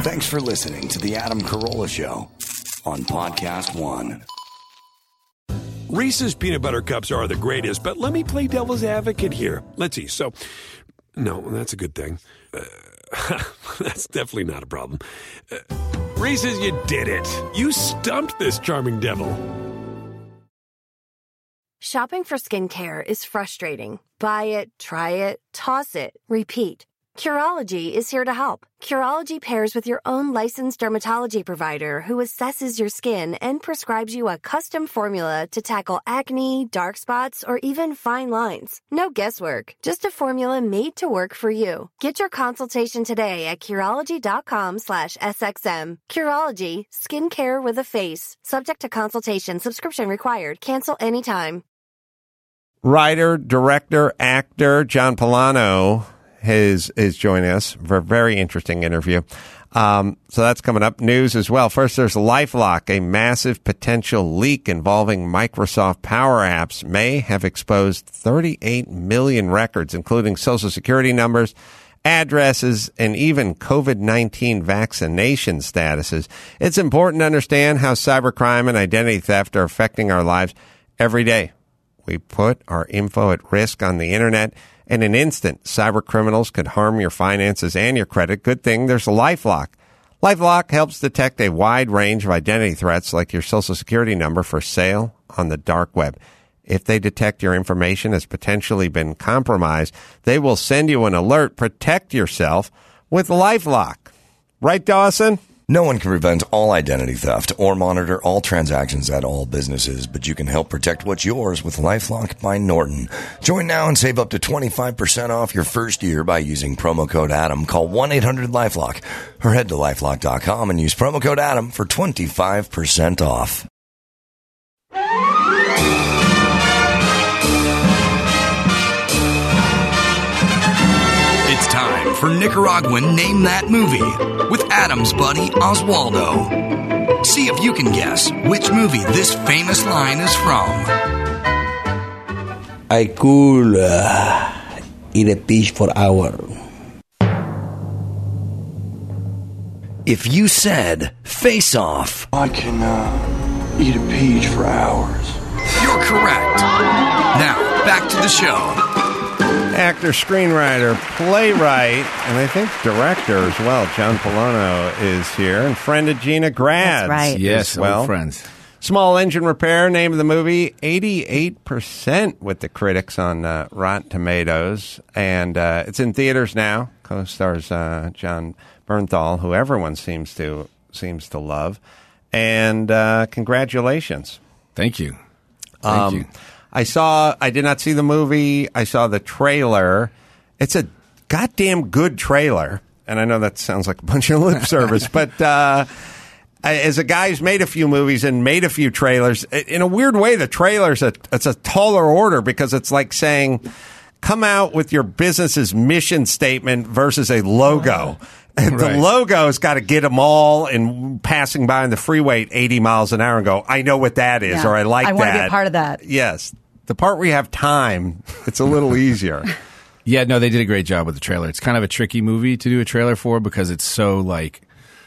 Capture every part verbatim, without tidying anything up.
Thanks for listening to The Adam Carolla Show on Podcast One. Reese's Peanut Butter Cups are the greatest, but let me play devil's advocate here. Let's see. So, no, that's a good thing. Uh, that's definitely not a problem. Uh, Reese's, you did it. You stumped this charming devil. Shopping for skincare is frustrating. Buy it, try it, toss it, repeat. Curology is here to help. Curology pairs with your own licensed dermatology provider who assesses your skin and prescribes you a custom formula to tackle acne, dark spots, or even fine lines. No guesswork, just a formula made to work for you. Get your consultation today at Curology.com slash SXM. Curology, skincare with a face. Subject to consultation, subscription required. Cancel anytime. Writer, director, actor John Polano is is joining us for a very interesting interview. Um, so that's coming up. News as well. First, there's LifeLock, a massive potential leak involving Microsoft Power Apps may have exposed thirty-eight million records, including Social Security numbers, addresses, and even COVID nineteen vaccination statuses. It's important to understand how cybercrime and identity theft are affecting our lives every day. We put our info at risk on the internet. In an instant, cyber criminals could harm your finances and your credit. Good thing there's a LifeLock. LifeLock helps detect a wide range of identity threats like your Social Security number for sale on the dark web. If they detect your information has potentially been compromised, they will send you an alert. Protect yourself with LifeLock. Right, Dawson? No one can prevent all identity theft or monitor all transactions at all businesses, but you can help protect what's yours with LifeLock by Norton. Join now and save up to twenty-five percent off your first year by using promo code Adam. Call one eight hundred LifeLock or head to lifelock dot com and use promo code Adam for twenty-five percent off. It's time for Nicaraguan Name That Movie with Adam's buddy Oswaldo. See if you can guess which movie this famous line is from. I could uh, eat a fish for hours. If you said Face Off, I can uh, eat a peach for hours. You're correct. Now, back to the show. Actor, screenwriter, playwright, and I think director as well. John Polano is here, and friend of Gina Grads. That's right. Yes, well, old friends. Small Engine Repair, name of the movie, eighty-eight percent with the critics on uh, Rotten Tomatoes, and uh, it's in theaters now. Co-stars uh, John Bernthal, who everyone seems to seems to love, and uh, congratulations. Thank you. Thank um, you. I saw, I did not see the movie. I saw the trailer. It's a goddamn good trailer. And I know that sounds like a bunch of lip service, but uh, as a guy who's made a few movies and made a few trailers, in a weird way, the trailer's a, it's a taller order because it's like saying, come out with your business's mission statement versus a logo. And Right. the logo's got to get them all and passing by on the freeway at eighty miles an hour and go, I know what that is, Yeah. or I like I that. want to be a part of that. Yes. The part where you have time, it's a little easier. Yeah, no, they did a great job with the trailer. It's kind of a tricky movie to do a trailer for because it's so like,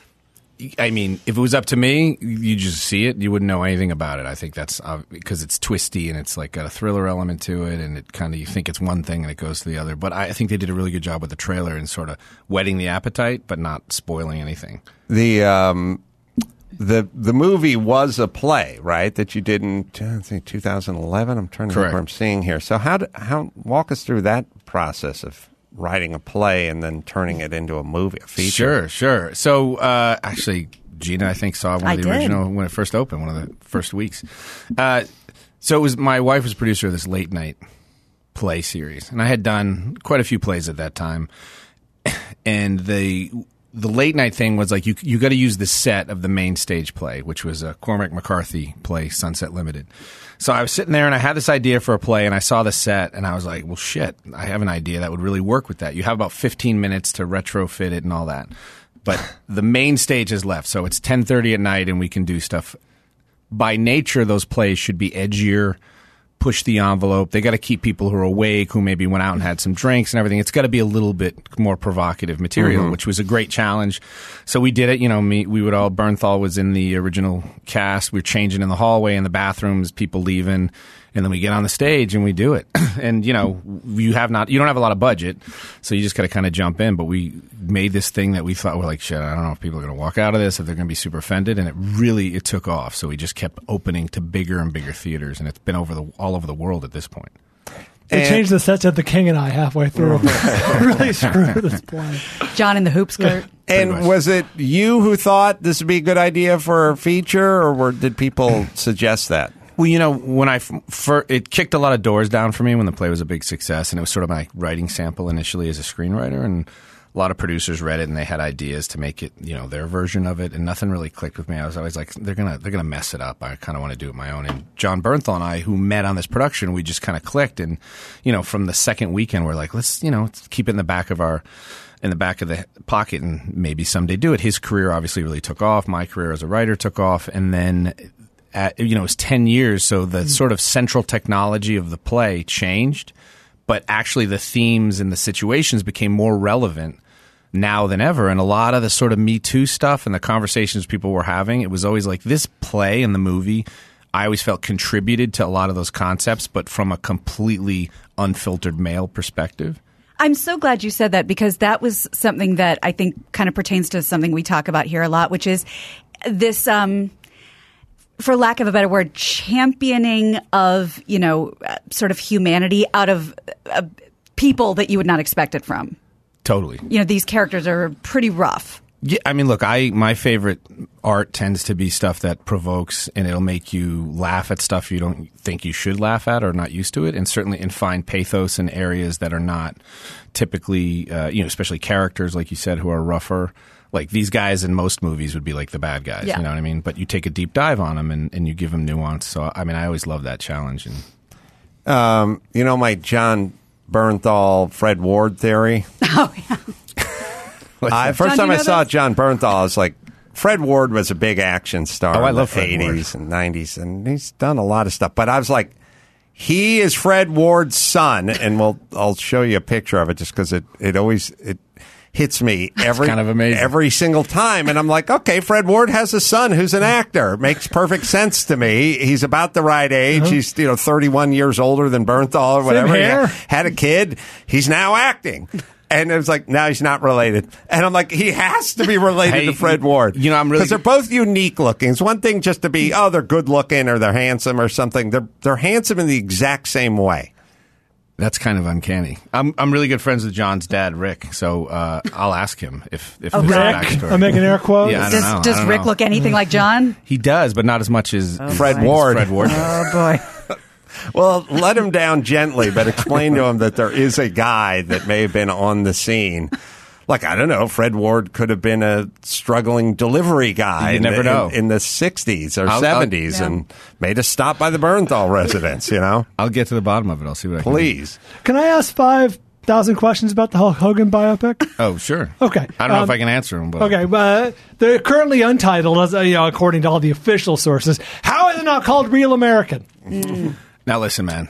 I mean, if it was up to me, you just see it, you wouldn't know anything about it. I think that's uh, because it's twisty and it's like got a thriller element to it, and it kind of, you think it's one thing and it goes to the other. But I, I think they did a really good job with the trailer and sort of whetting the appetite, but not spoiling anything. The um, the the movie was a play, right? That you did in I think two thousand eleven. I'm trying to Correct. think where I'm seeing here. So how do, how walk us through that process of writing a play and then turning it into a movie, a feature? Sure, sure. So uh, actually, Gina, I think, saw one of I the did. original when it first opened, one of the first weeks. Uh, so it was my wife was producer of this late night play series, and I had done quite a few plays at that time. And the the late night thing was like you you got to use the set of the main stage play, which was a Cormac McCarthy play, Sunset Limited. So I was sitting there and I had this idea for a play, and I saw the set, and I was like, well, shit, I have an idea that would really work with that. You have about fifteen minutes to retrofit it and all that. But the main stage is left, so it's ten thirty at night, and we can do stuff. By nature, those plays should be edgier, push the envelope. They got to keep people who are awake, who maybe went out and had some drinks and everything. It's got to be a little bit more provocative material, mm-hmm. which was a great challenge. So we did it. You know, me, we would all, Bernthal was in the original cast. We were changing in the hallway, in the bathrooms, people leaving. And then we get on the stage and we do it. And, you know, you have not, you don't have a lot of budget, so you just got to kind of jump in. But we made this thing that we thought, we're like, shit, I don't know if people are going to walk out of this, if they're going to be super offended. And it really, it took off. So we just kept opening to bigger and bigger theaters. And it's been over the, all over the world at this point. They and changed the sets at The King and I halfway through. Really screwed this play. John in the hoop skirt. And was it you who thought this would be a good idea for a feature, or were, did people suggest that? Well, you know, when I for, it kicked a lot of doors down for me when the play was a big success, and it was sort of my writing sample initially as a screenwriter, and a lot of producers read it and they had ideas to make it, you know, their version of it, and nothing really clicked with me. I was always like, they're gonna they're gonna mess it up. I kind of want to do it my own. And John Bernthal and I, who met on this production, we just kind of clicked, and you know, from the second weekend, we're like, let's you know, let's keep it in the back of our. in the back of the pocket and maybe someday do it. His career obviously really took off. My career as a writer took off, and then. At, you know, it was ten years, so the sort of central technology of the play changed, but actually the themes and the situations became more relevant now than ever. And a lot of the sort of Me Too stuff and the conversations people were having, it was always like this play and the movie, I always felt contributed to a lot of those concepts, but from a completely unfiltered male perspective. I'm so glad you said that, because that was something that I think kind of pertains to something we talk about here a lot, which is this... Um, for lack of a better word, championing of, you know, uh, sort of humanity out of uh, people that you would not expect it from. Totally. You know, these characters are pretty rough. Yeah, I mean, look, I my favorite art tends to be stuff that provokes, and it'll make you laugh at stuff you don't think you should laugh at or not used to it, and certainly and find pathos in areas that are not typically, uh, you know, especially characters, like you said, who are rougher. Like these guys in most movies would be like the bad guys, yeah. You know what I mean? But you take a deep dive on them and, and you give them nuance. So, I mean, I always love that challenge. And um, you know, my John Bernthal, Fred Ward theory? Oh, yeah. uh, first John, time I saw this? John Bernthal, I was like, Fred Ward was a big action star oh, I in love the Fred eighties Ward. and nineties, and he's done a lot of stuff. But I was like, he is Fred Ward's son, and we'll I'll show you a picture of it just because it, it always... it. hits me every kind of amazing. every single time, and I'm like, okay, Fred Ward has a son who's an actor. It makes perfect sense to me. He's about the right age. Uh-huh. He's you know thirty-one years older than Bernthal or whatever. Same hair. He had a kid. He's now acting. And it was like, no, he's not related. And I'm like, he has to be related hey, to Fred Ward. You know, I'm really because they're both unique looking. It's one thing just to be, oh, they're good looking or they're handsome or something. They're they're handsome in the exact same way. That's kind of uncanny. I'm I'm really good friends with John's dad, Rick. So uh, I'll ask him if if oh, there's a Rick. backstory. I'm making air quotes. Yeah, I don't does know. does I don't Rick know. look anything like John? He does, but not as much as Oh, Fred boy. Ward. Fred Ward. Oh boy. Well, let him down gently, but explain to him that there is a guy that may have been on the scene. Like, I don't know, Fred Ward could have been a struggling delivery guy You in, never the, know. in, in the sixties or I'll- I'll- seventies yeah. and made a stop by the Bernthal residence, you know? I'll get to the bottom of it. I'll see what I can do. Please. Can I ask five thousand questions about the Hulk Hogan biopic? Oh, sure. Okay. I don't know Um, if I can answer them. But Okay, but they're currently untitled, as uh, you know, according to all the official sources. How are they not called Real American? Now, listen, man.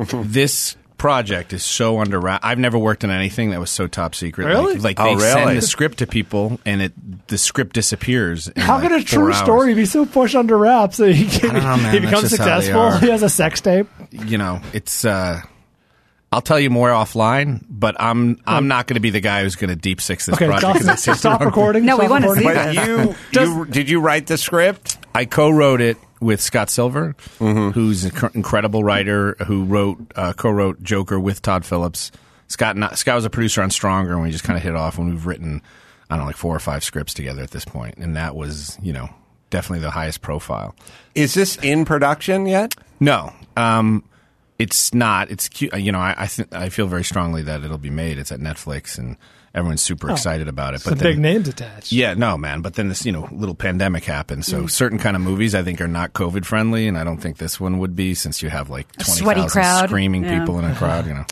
This project is so under wrap. I've never worked on anything that was so top secret. Really? Like, like Oh, they really? send the script to people, and it the script disappears. In How like could a four true hours. story be so pushed under wraps that he, I don't know, man. he That's becomes just how they successful? are. He has a sex tape. You know, it's. Uh, I'll tell you more offline, but I'm I'm not going to be the guy who's going to deep six this Okay, project. 'cause stop, it's just stop wrong. recording. No, we stop wanna recording. see But you, you did you write the script? I co-wrote it with Scott Silver, who's an inc- incredible writer who wrote uh, co-wrote Joker with Todd Phillips. Scott not, Scott was a producer on Stronger, and we just kind of hit it off when we've written, I don't know, like four or five scripts together at this point, and that was, you know, definitely the highest profile. Is this in production yet? No, um, it's not. It's cute. You know, I I, th- I feel very strongly that it'll be made. It's at Netflix, and everyone's super Oh, excited about it. Some big names attached. Yeah, no, man. But then this, you know, little pandemic happened. So certain kind of movies I think are not COVID friendly, and I don't think this one would be, since you have like A twenty sweaty thousand crowd. screaming Yeah. people in a crowd. You know,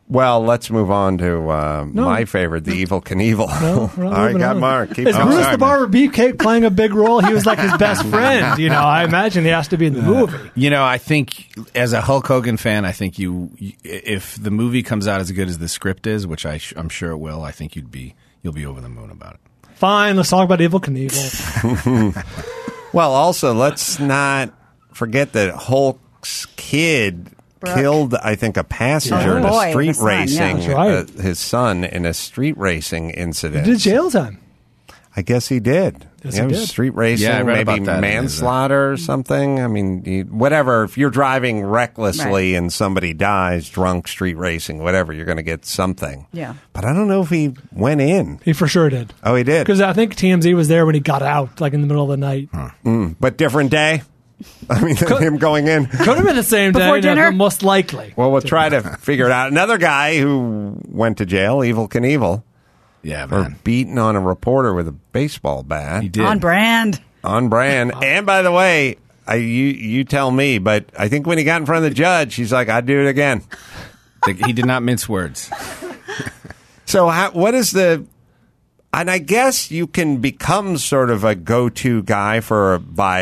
Well, let's move on to uh, No. my favorite, the Evil Knievel. No, we're All not right, moving got on. Mark. Keep Is going. Bruce Sorry, the Barber Beefcake playing a big role? He was like his best friend. You know, I imagine he has to be in the movie. You know, I think as a Hulk Hogan fan, I think you, you if the movie comes out as good as the script is, which I sh- I'm sure it will, I think you'd be you'll be over the moon about it. Fine, let's talk about Evil Knievel. Well, also, let's not forget that Hulk's kid Brooke. killed, I think, a passenger Oh, in boy, a street his son, yeah. racing, That's right. uh, his son in a street racing incident. He did jail time. I guess he did. Yes, yeah, he it was did. street racing, Yeah, I read maybe about that in his, uh, manslaughter or something. I mean, you, whatever. If you're driving recklessly Right. and somebody dies, drunk, street racing, whatever, you're going to get something. Yeah. But I don't know if he went in. He for sure did. Oh, he did. Because I think T M Z was there when he got out, like in the middle of the night. Mm, but different day. I mean, than him going in. Could have been the same Before day, no, dinner? most likely. Well, we'll try to figure it out. Another guy who went to jail, Evil Knievel, Yeah, for man. beating on a reporter with a baseball bat. He did. On brand. On brand. And by the way, I, you you tell me, but I think when he got in front of the judge, he's like, I'd do it again. He did not mince words. So how, what is the... And I guess you can become sort of a go-to guy for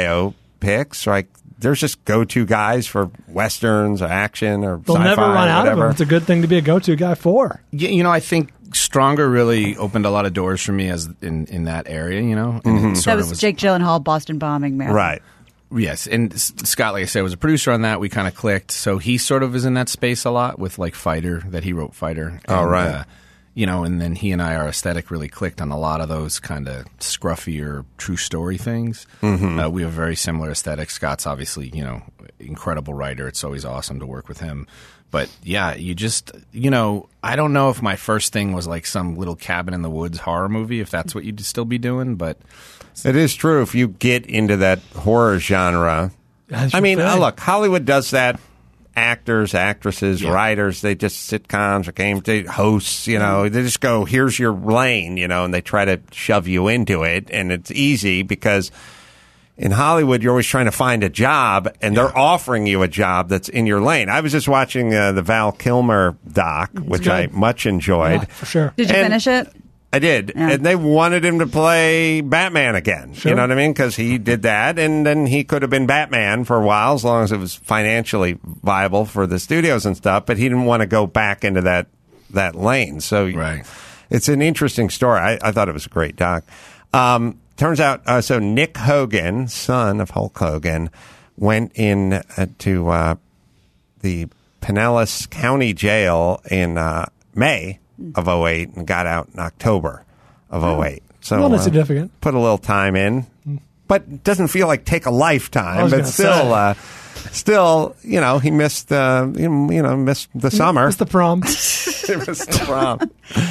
biopics. Like, there's just go-to guys for westerns or action or They'll sci-fi never run or out of whatever. him. It's a good thing to be a go-to guy for. Yeah, you know, I think Stronger really opened a lot of doors for me as in, in that area, you know? And it sort That of was Jake Gyllenhaal, Boston Bombing, man. Right. Yes, and S- Scott, like I said, was a producer on that. We kind of clicked. So he sort of is in that space a lot with like Fighter, that he wrote Fighter. Oh, And, right. Uh, you know, and then he and I, our aesthetic really clicked on a lot of those kind of scruffier true story things. Mm-hmm. Uh, we have a very similar aesthetic. Scott's obviously, you know, incredible writer. It's always awesome to work with him. But yeah, you just, you know, I don't know if my first thing was like some little cabin in the woods horror movie, if that's what you'd still be doing. But It is true. If you get into that horror genre, That's I mean, your uh, thing. look, Hollywood does that. Actors, actresses, Yeah. writers, they just sitcoms or game they hosts, you know, they just go, here's your lane, you know, and they try to shove you into it. And it's easy because in Hollywood, you're always trying to find a job and they're offering you a job that's in your lane. I was just watching uh, the Val Kilmer doc, which I good. much enjoyed. Yeah, for sure. Did you And- finish it? I did. Yeah. And they wanted him to play Batman again. Sure. You know what I mean? Because he did that, and then he could have been Batman for a while as long as it was financially viable for the studios and stuff, but he didn't want to go back into that, that lane. So Right. it's an interesting story. I, I thought it was a great doc. Um, turns out, uh, so Nick Hogan, son of Hulk Hogan, went in uh, to uh, the Pinellas County Jail in uh, May of oh eight and got out in October of oh eight. So Well, that's uh, significant. put a little time in, but it doesn't feel like take a I lifetime. was But gonna still, say. uh, still, you know, he missed, uh, you know, you know, missed the summer. It's the prom. It was the prom.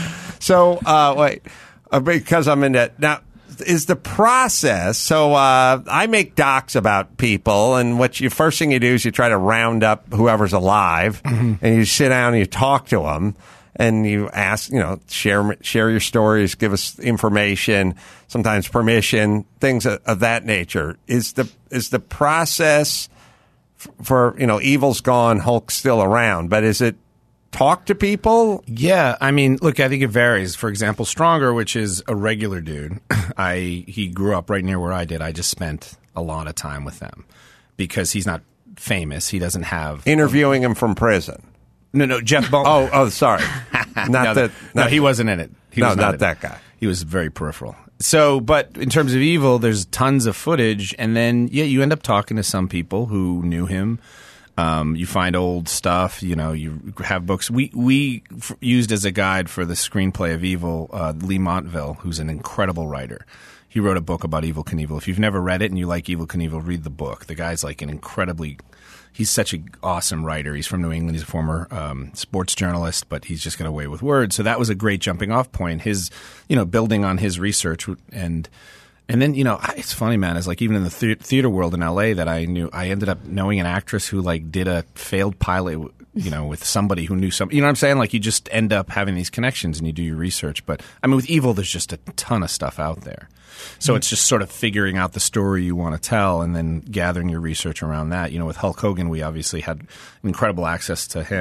So, uh, wait, uh, because I'm in that now. Is the process so? Uh, I make docs about people, and what you first thing you do is you try to round up whoever's alive, and you sit down and you talk to them, and you ask, you know, share share your stories, give us information, sometimes permission, things of, of that nature. Is the is the process f- for you know, Evil's gone, Hulk's still around, but is it talk to people? yeah, I mean, look, I think it varies. For example, Stronger, which is a regular dude, I he grew up right near where I did. I just spent a lot of time with them because he's not famous. He doesn't have Interviewing him from prison. no, no. Jeff Bone. Oh, oh, sorry. Not no, that. no, not- he wasn't in it. He No, was not in it. that guy. He was very peripheral. So, but in terms of Evil, there's tons of footage, and then yeah, you end up talking to some people who knew him. Um, you find old stuff. You know, you have books. We we f- used as a guide for the screenplay of Evil uh, Lee Montville, who's an incredible writer. He wrote a book about Evil Knievel. If you've never read it and you like Evil Knievel, read the book. The guy's like an incredibly he's such an awesome writer. He's from New England. He's a former um, sports journalist, but he's just got a way with words. So that was a great jumping off point. His, you know, building on his research and and then, you know, it's funny, man. It's like even in the the- theater world in L A that I knew, I ended up knowing an actress who like did a failed pilot, you know, with somebody who knew somebody. You know what I'm saying? Like you just end up having these connections and you do your research. But I mean, with Evil, there's just a ton of stuff out there. So it's just sort of figuring out the story you want to tell and then gathering your research around that. You know, with Hulk Hogan, we obviously had incredible access to him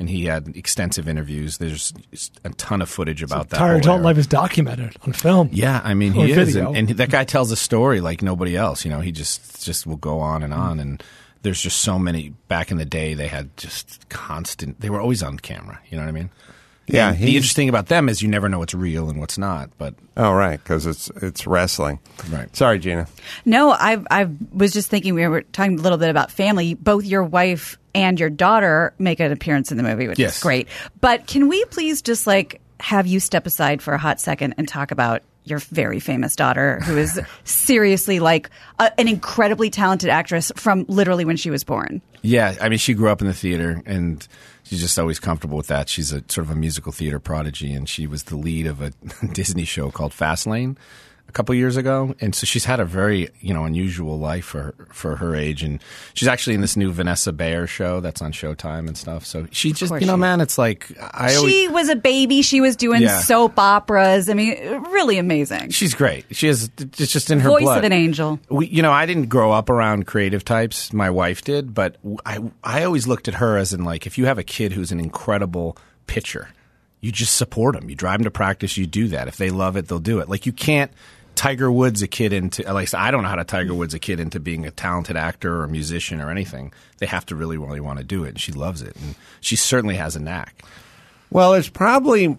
and he had extensive interviews. There's a ton of footage about so that. Entire adult era. life is documented on film. Yeah, I mean, or he is, video. and, and that guy tells a story like nobody else. You know, he just just will go on and on, and there's just so many. Back in the day, they had just constant. They were always on camera. You know what I mean? Yeah. And the interesting thing about them is you never know what's real and what's not. But oh, right, because it's it's wrestling. Right. Sorry, Gina. No, I I was just thinking we were talking a little bit about family. Both your wife and your daughter make an appearance in the movie, which Yes. is great. But can we please just like have you step aside for a hot second and talk about your very famous daughter, who is seriously like a, an incredibly talented actress from literally when she was born? yeah, I mean, she grew up in the theater, and she's just always comfortable with that. She's a sort of a musical theater prodigy, and she was the lead of a Disney show called Fastlane a couple years ago, and so she's had a very, you know, unusual life for her, for her age, and she's actually in this new Vanessa Bayer show that's on Showtime and stuff. So she just, you know, she man, it's like I always, She was a baby. She was doing Yeah. soap operas. I mean, really amazing. she's great. She has it's just in her Voice blood. of an angel. We, you know, I didn't grow up around creative types. My wife did, but I I always looked at her as in like if you have a kid who's an incredible pitcher, you just support them. You drive them to practice. You do that. If they love it, they'll do it. Like you can't Tiger Woods a kid into, at least I don't know how to Tiger Woods a kid into being a talented actor or musician or anything. They have to really, really want to do it. And she loves it. And she certainly has a knack. Well, it's probably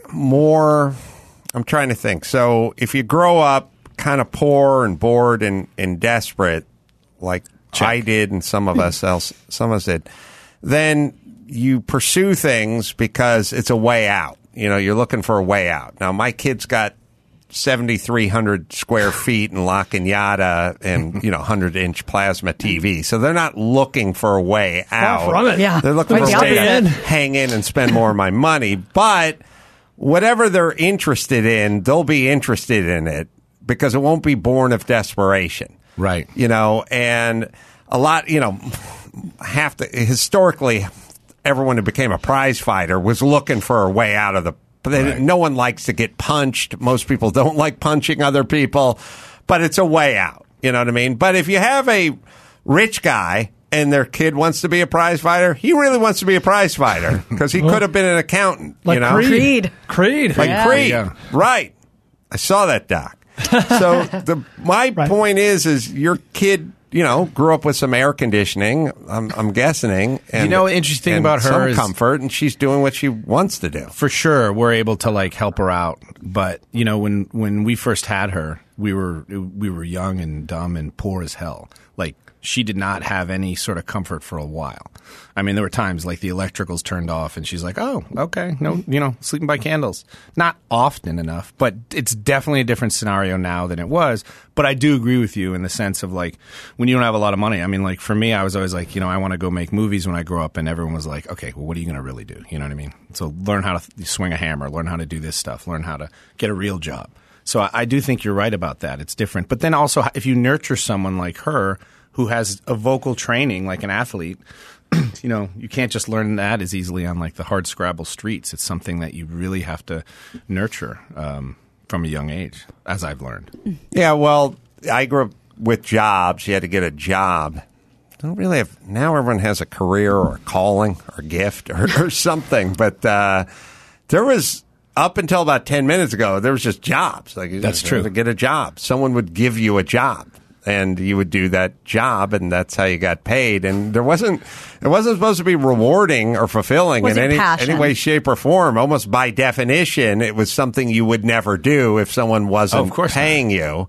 more. I'm trying to think. So if you grow up kind of poor and bored and, and desperate, like Check. I did and some of us else, some of us did, then you pursue things because it's a way out. You know, you're looking for a way out. Now, my kid's got seventy-three hundred square feet in La Cañada and, you know, one hundred inch plasma T V. So they're not looking for a way out. from it. Yeah. They're looking Quite for a the way to opposite. hang in and spend more of my money. But whatever they're interested in, they'll be interested in it because it won't be born of desperation. Right. You know, and a lot, you know, half the, historically, everyone who became a prize fighter was looking for a way out of the But they, Right. no one likes to get punched. Most people don't like punching other people, but it's a way out. You know what I mean? But if you have a rich guy and their kid wants to be a prize fighter, he really wants to be a prize fighter because he could have been an accountant. Like you know? Creed. Creed. Creed. Like Yeah. Creed. Yeah. Right. I saw that doc. So the my Right. point is, is your kid, you know, grew up with some air conditioning, I'm, I'm guessing. And, You know, the interesting and about her some is- comfort, and she's doing what she wants to do. For sure, we're able to like help her out. But you know, when when we first had her, we were we were young and dumb and poor as hell. Like she did not have any sort of comfort for a while. I mean, there were times like the electricals turned off, and she's like, "Oh, okay, no, you know, sleeping by candles." Not often enough, but it's definitely a different scenario now than it was. But I do agree with you in the sense of like when you don't have a lot of money. I mean, like for me, I was always like, you know, I want to go make movies when I grow up, and everyone was like, "Okay, well, what are you going to really do?" You know what I mean? So learn how to th- swing a hammer, learn how to do this stuff, learn how to get a real job. So I, I do think you're right about that. It's different. But then also, if you nurture someone like her who has a vocal training like an athlete, you know, you can't just learn that as easily on like the hard scrabble streets. It's something that you really have to nurture um, from a young age, as I've learned. Yeah, well, I grew up with jobs. You had to get a job. Don't really have now. Everyone has a career or a calling or a gift or, or something. But uh, there was up until about ten minutes ago, there was just jobs. Like you That's just true. had to get a job. Someone would give you a job, and you would do that job, and that's how you got paid. And there wasn't it wasn't supposed to be rewarding or fulfilling in Wasn't any passion. any way, shape, or form. Almost by definition, it was something you would never do if someone wasn't Oh, of course not. paying you.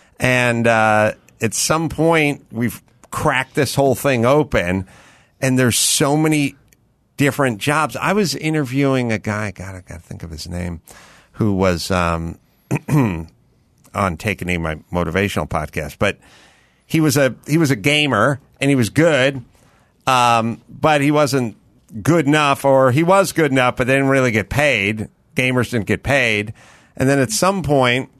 And uh, at some point, we've cracked this whole thing open, and there's so many different jobs. I was interviewing a guy, God, I got to think of his name, who was um, on Take a Knee, my motivational podcast. But he was a he was a gamer, and he was good, um, but he wasn't good enough, or he was good enough, but they didn't really get paid. Gamers didn't get paid. And then at some point,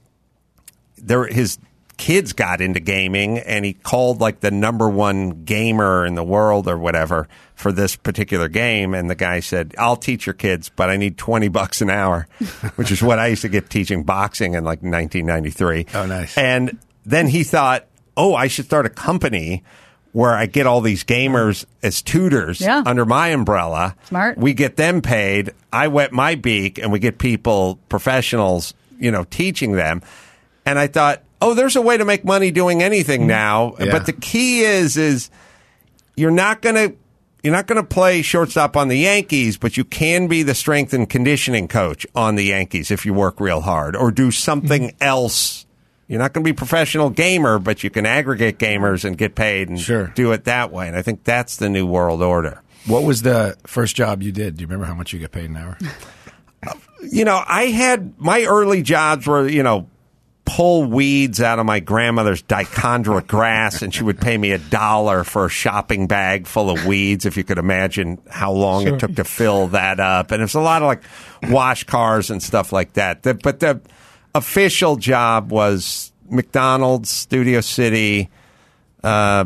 there his kids got into gaming, and he called like the number one gamer in the world or whatever for this particular game. And the guy said, "I'll teach your kids, but I need twenty bucks an hour," which is what I used to get teaching boxing in like nineteen ninety-three. Oh, nice. And then he thought, "Oh, I should start a company where I get all these gamers as tutors Yeah. under my umbrella. Smart. We get them paid. I wet my beak, and we get people, professionals, you know, teaching them. And I thought, oh, there's a way to make money doing anything now. Yeah. But the key is, is you're not going to you're not going to play shortstop on the Yankees, but you can be the strength and conditioning coach on the Yankees if you work real hard, or do something else. You're not going to be a professional gamer, but you can aggregate gamers and get paid and Sure. do it that way. And I think that's the new world order. What was the first job you did? Do you remember how much you get paid an hour? You know, I had my early jobs were, you know, pull weeds out of my grandmother's dichondra grass, and she would pay me a dollar for a shopping bag full of weeds, if you could imagine how long Sure. it took to fill that up. And it was a lot of like wash cars and stuff like that. The, but the official job was McDonald's, Studio City, uh,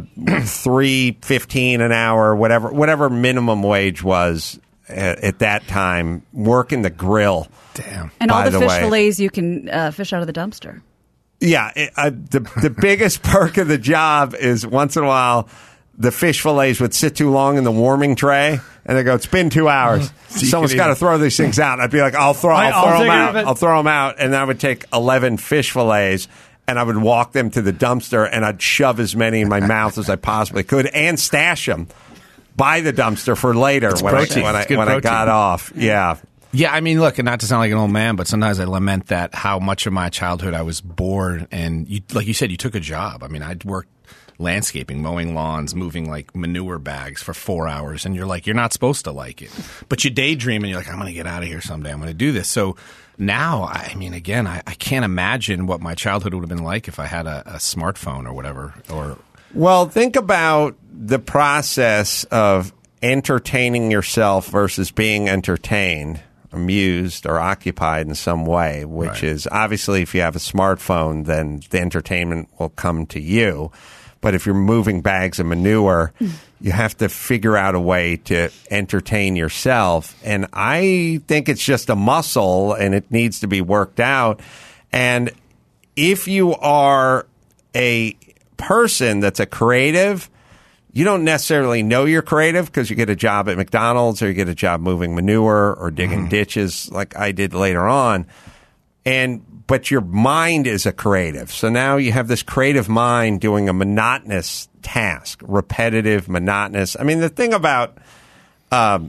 three fifteen an hour, whatever whatever minimum wage was at, at that time. Working the grill. Damn. And all by the, the fish way. fillets you can uh, fish out of the dumpster. Yeah, it, uh, the the biggest perk of the job is once in a while the fish fillets would sit too long in the warming tray, and they go, "It's been two hours. So you Someone's could got to even- throw these things out." I'd be like, "I'll throw, I- I'll throw I'll them take care out. of it. I'll throw them out," and I would take eleven fish fillets. And I would walk them to the dumpster, and I'd shove as many in my mouth as I possibly could, and stash them by the dumpster for later It's when I, protein. when, I, It's good when I protein. got off. Yeah. Yeah, I mean, look, and not to sound like an old man, but sometimes I lament that how much of my childhood I was bored. And you, like you said, you took a job. I mean, I'd worked landscaping, mowing lawns, moving like manure bags for four hours. And you're like, you're not supposed to like it. But you daydream and you're like, I'm going to get out of here someday. I'm going to do this. So now, I mean, again, I, I can't imagine what my childhood would have been like if I had a, a smartphone or whatever. Or Well, think about the process of entertaining yourself versus being entertained, amused, or occupied in some way, which Right. is obviously if you have a smartphone, then the entertainment will come to you. But if you're moving bags of manure, you have to figure out a way to entertain yourself. And I think it's just a muscle and it needs to be worked out. And if you are a person that's a creative, you don't necessarily know you're creative because you get a job at McDonald's or you get a job moving manure or digging ditches like I did later on. And but your mind is a creative. So now you have this creative mind doing a monotonous task, repetitive, monotonous. I mean, the thing about um,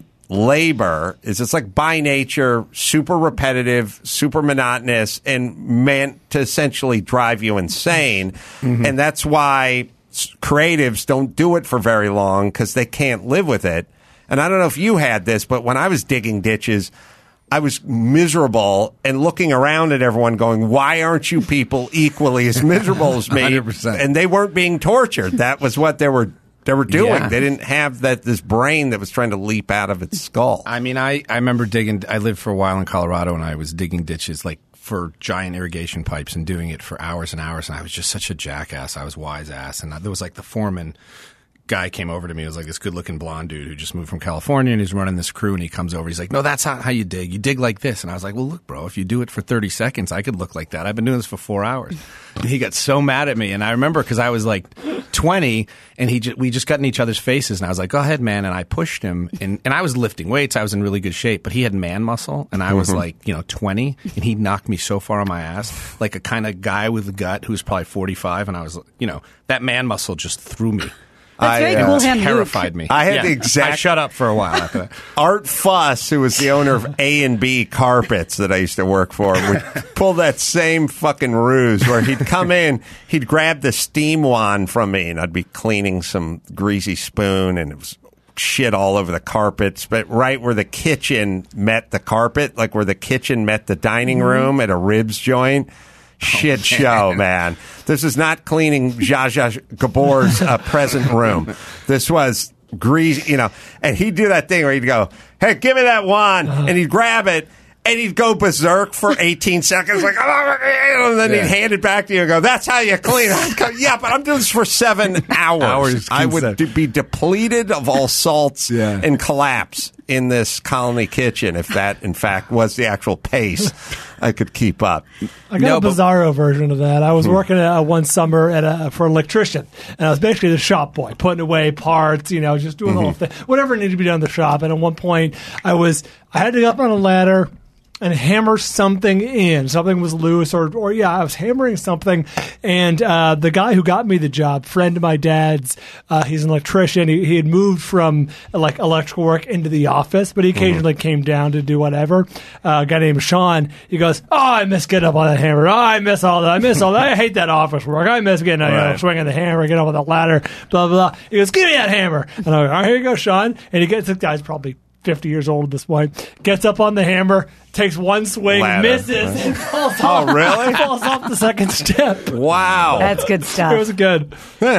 labor is it's like by nature super repetitive, super monotonous, and meant to essentially drive you insane. Mm-hmm. And that's why creatives don't do it for very long because they can't live with it. And I don't know if you had this, but when I was digging ditches, I was miserable and looking around at everyone going, why aren't you people equally as miserable as me? one hundred percent. And they weren't being tortured. That was what they were they were doing. Yeah. They didn't have that this brain that was trying to leap out of its skull. I mean, I, I remember digging, I lived for a while in Colorado and I was digging ditches like for giant irrigation pipes and doing it for hours and hours. And I was just such a jackass. I was wise ass. And there was like the foreman guy came over to me. It was like this good looking blonde dude who just moved from California and he's running this crew and he comes over. He's like, no, that's not how you dig. You dig like this. And I was like, well, look, bro, if you do it for thirty seconds, I could look like that. I've been doing this for four hours. And he got so mad at me. And I remember because I was like twenty and he just, we just got in each other's faces. And I was like, go ahead, man. And I pushed him and, and I was lifting weights. I was in really good shape, but he had man muscle and I was Mm-hmm. like, you know, twenty and he knocked me so far on my ass, like a kind of guy with a gut who's probably forty-five. And I was, you know, that man muscle just threw me. That's very I, uh, cool hand move. Terrified me. I had Yeah. the exact- I shut up for a while after that. Art Fuss, who was the owner of A and B Carpets that I used to work for, would pull that same fucking ruse where he'd come in, he'd grab the steam wand from me, and I'd be cleaning some greasy spoon, and it was shit all over the carpets, but right where the kitchen met the carpet, like where the kitchen met the dining room at a ribs joint. Shit show, man. This is not cleaning Zsa Zsa Gabor's uh, present room. This was grease, you know. And he'd do that thing where he'd go, hey, give me that wand. And he'd grab it, and he'd go berserk for eighteen seconds, like, and then Yeah. he'd hand it back to you and go, that's how you clean. I'd go, yeah, but I'm doing this for seven hours. Hours I would consent. de- be depleted of all salts Yeah. and collapse in this colony kitchen if that, in fact, was the actual pace I could keep up. I got No, a bizarro version of that. I was Hmm. working uh, one summer at a, for an electrician, and I was basically the shop boy, putting away parts, you know, just doing the whole thing, whatever needed to be done in the shop. And at one point, I was I had to go up on a ladder and hammer something in. Something was loose, or, or yeah, I was hammering something. And uh, the guy who got me the job, friend of my dad's, uh, he's an electrician. He, he had moved from like electrical work into the office, but he occasionally mm-hmm. came down to do whatever. Uh, a guy named Sean, he goes, "Oh, I miss getting up on that hammer. Oh, I miss all that. I miss all that. I hate that office work. I miss getting, you know, Right. swinging the hammer, getting up on the ladder, blah, blah, blah." He goes, "Give me that hammer." And I'm like, "All right, here you go, Sean." And he gets, this guy's probably fifty years old at this point, gets up on the hammer, takes one swing, Ladder. misses, Right. and falls Oh, off. really? falls off the second step. Wow. That's good stuff. It was good.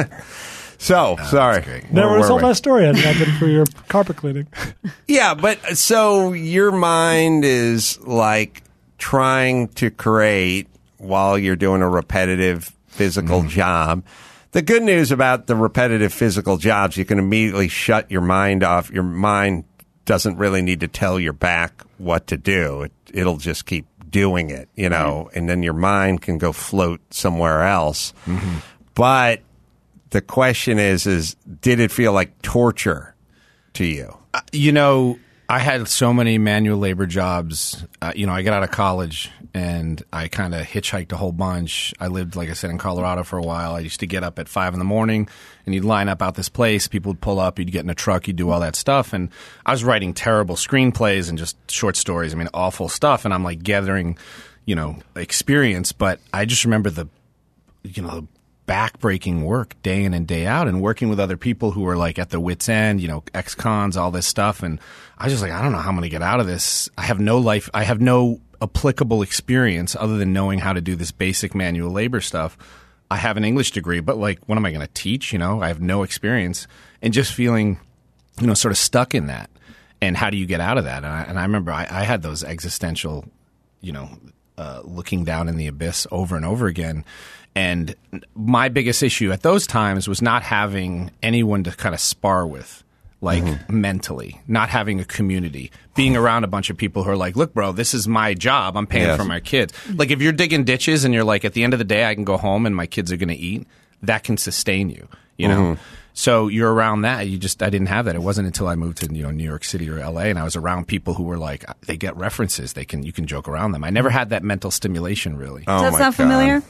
So, sorry. Never Where would have were told we? that story had it not been for your carpet cleaning. Yeah, but so your mind is like trying to create while you're doing a repetitive physical Mm-hmm. job. The good news about the repetitive physical jobs, you can immediately shut your mind off. Your mind doesn't really need to tell your back what to do. It, it'll just keep doing it, you know, and then your mind can go float somewhere else. Mm-hmm. But the question is, is did it feel like torture to you? Uh, you know, I had so many manual labor jobs. Uh, you know, I got out of college and I kind of hitchhiked a whole bunch. I lived, like I said, in Colorado for a while. I used to get up at five in the morning and you'd line up out this place. People would pull up. You'd get in a truck. You'd do all that stuff. And I was writing terrible screenplays and just short stories. I mean, awful stuff. And I'm like gathering, you know, experience. But I just remember the, you know, the back-breaking work day in and day out and working with other people who were like at the wit's end, you know, ex-cons, all this stuff. And I was just like, I don't know how I'm going to get out of this. I have no life. I have no applicable experience other than knowing how to do this basic manual labor stuff. I have an English degree, but like, what am I going to teach? You know, I have no experience and just feeling, you know, sort of stuck in that. And how do you get out of that? And I, and I remember I, I had those existential, you know, uh, looking down in the abyss over and over again. And my biggest issue at those times was not having anyone to kind of spar with, like mm-hmm. mentally, not having a community, being around a bunch of people who are like, look, bro, this is my job. I'm paying Yes. for my kids. Like if you're digging ditches and you're like, at the end of the day, I can go home and my kids are going to eat, that can sustain you, you know? Mm-hmm. So you're around that. You just, I didn't have that. It wasn't until I moved to, you know, New York City or L A and I was around people who were like, they get references. They can, you can joke around them. I never had that mental stimulation really. Oh, Does that my sound God. familiar?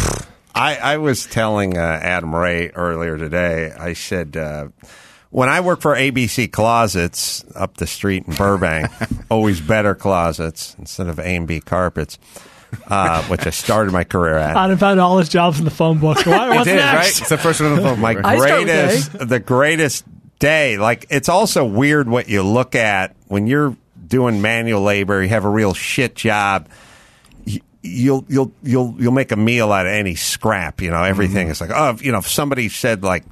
I, I was telling uh, Adam Ray earlier today, I said, uh, when I worked for A B C Closets up the street in Burbank, always better closets instead of A and B Carpets, uh, which I started my career at. Adam found all his jobs in the phone book. Why- What's It is, next? right? It's the first one on the phone. My I start with greatest, the greatest day. Like, it's also weird what you look at when you're doing manual labor, you have a real shit job. You'll you'll you'll you'll make a meal out of any scrap, you know. Everything is like, oh, you know, if somebody said like,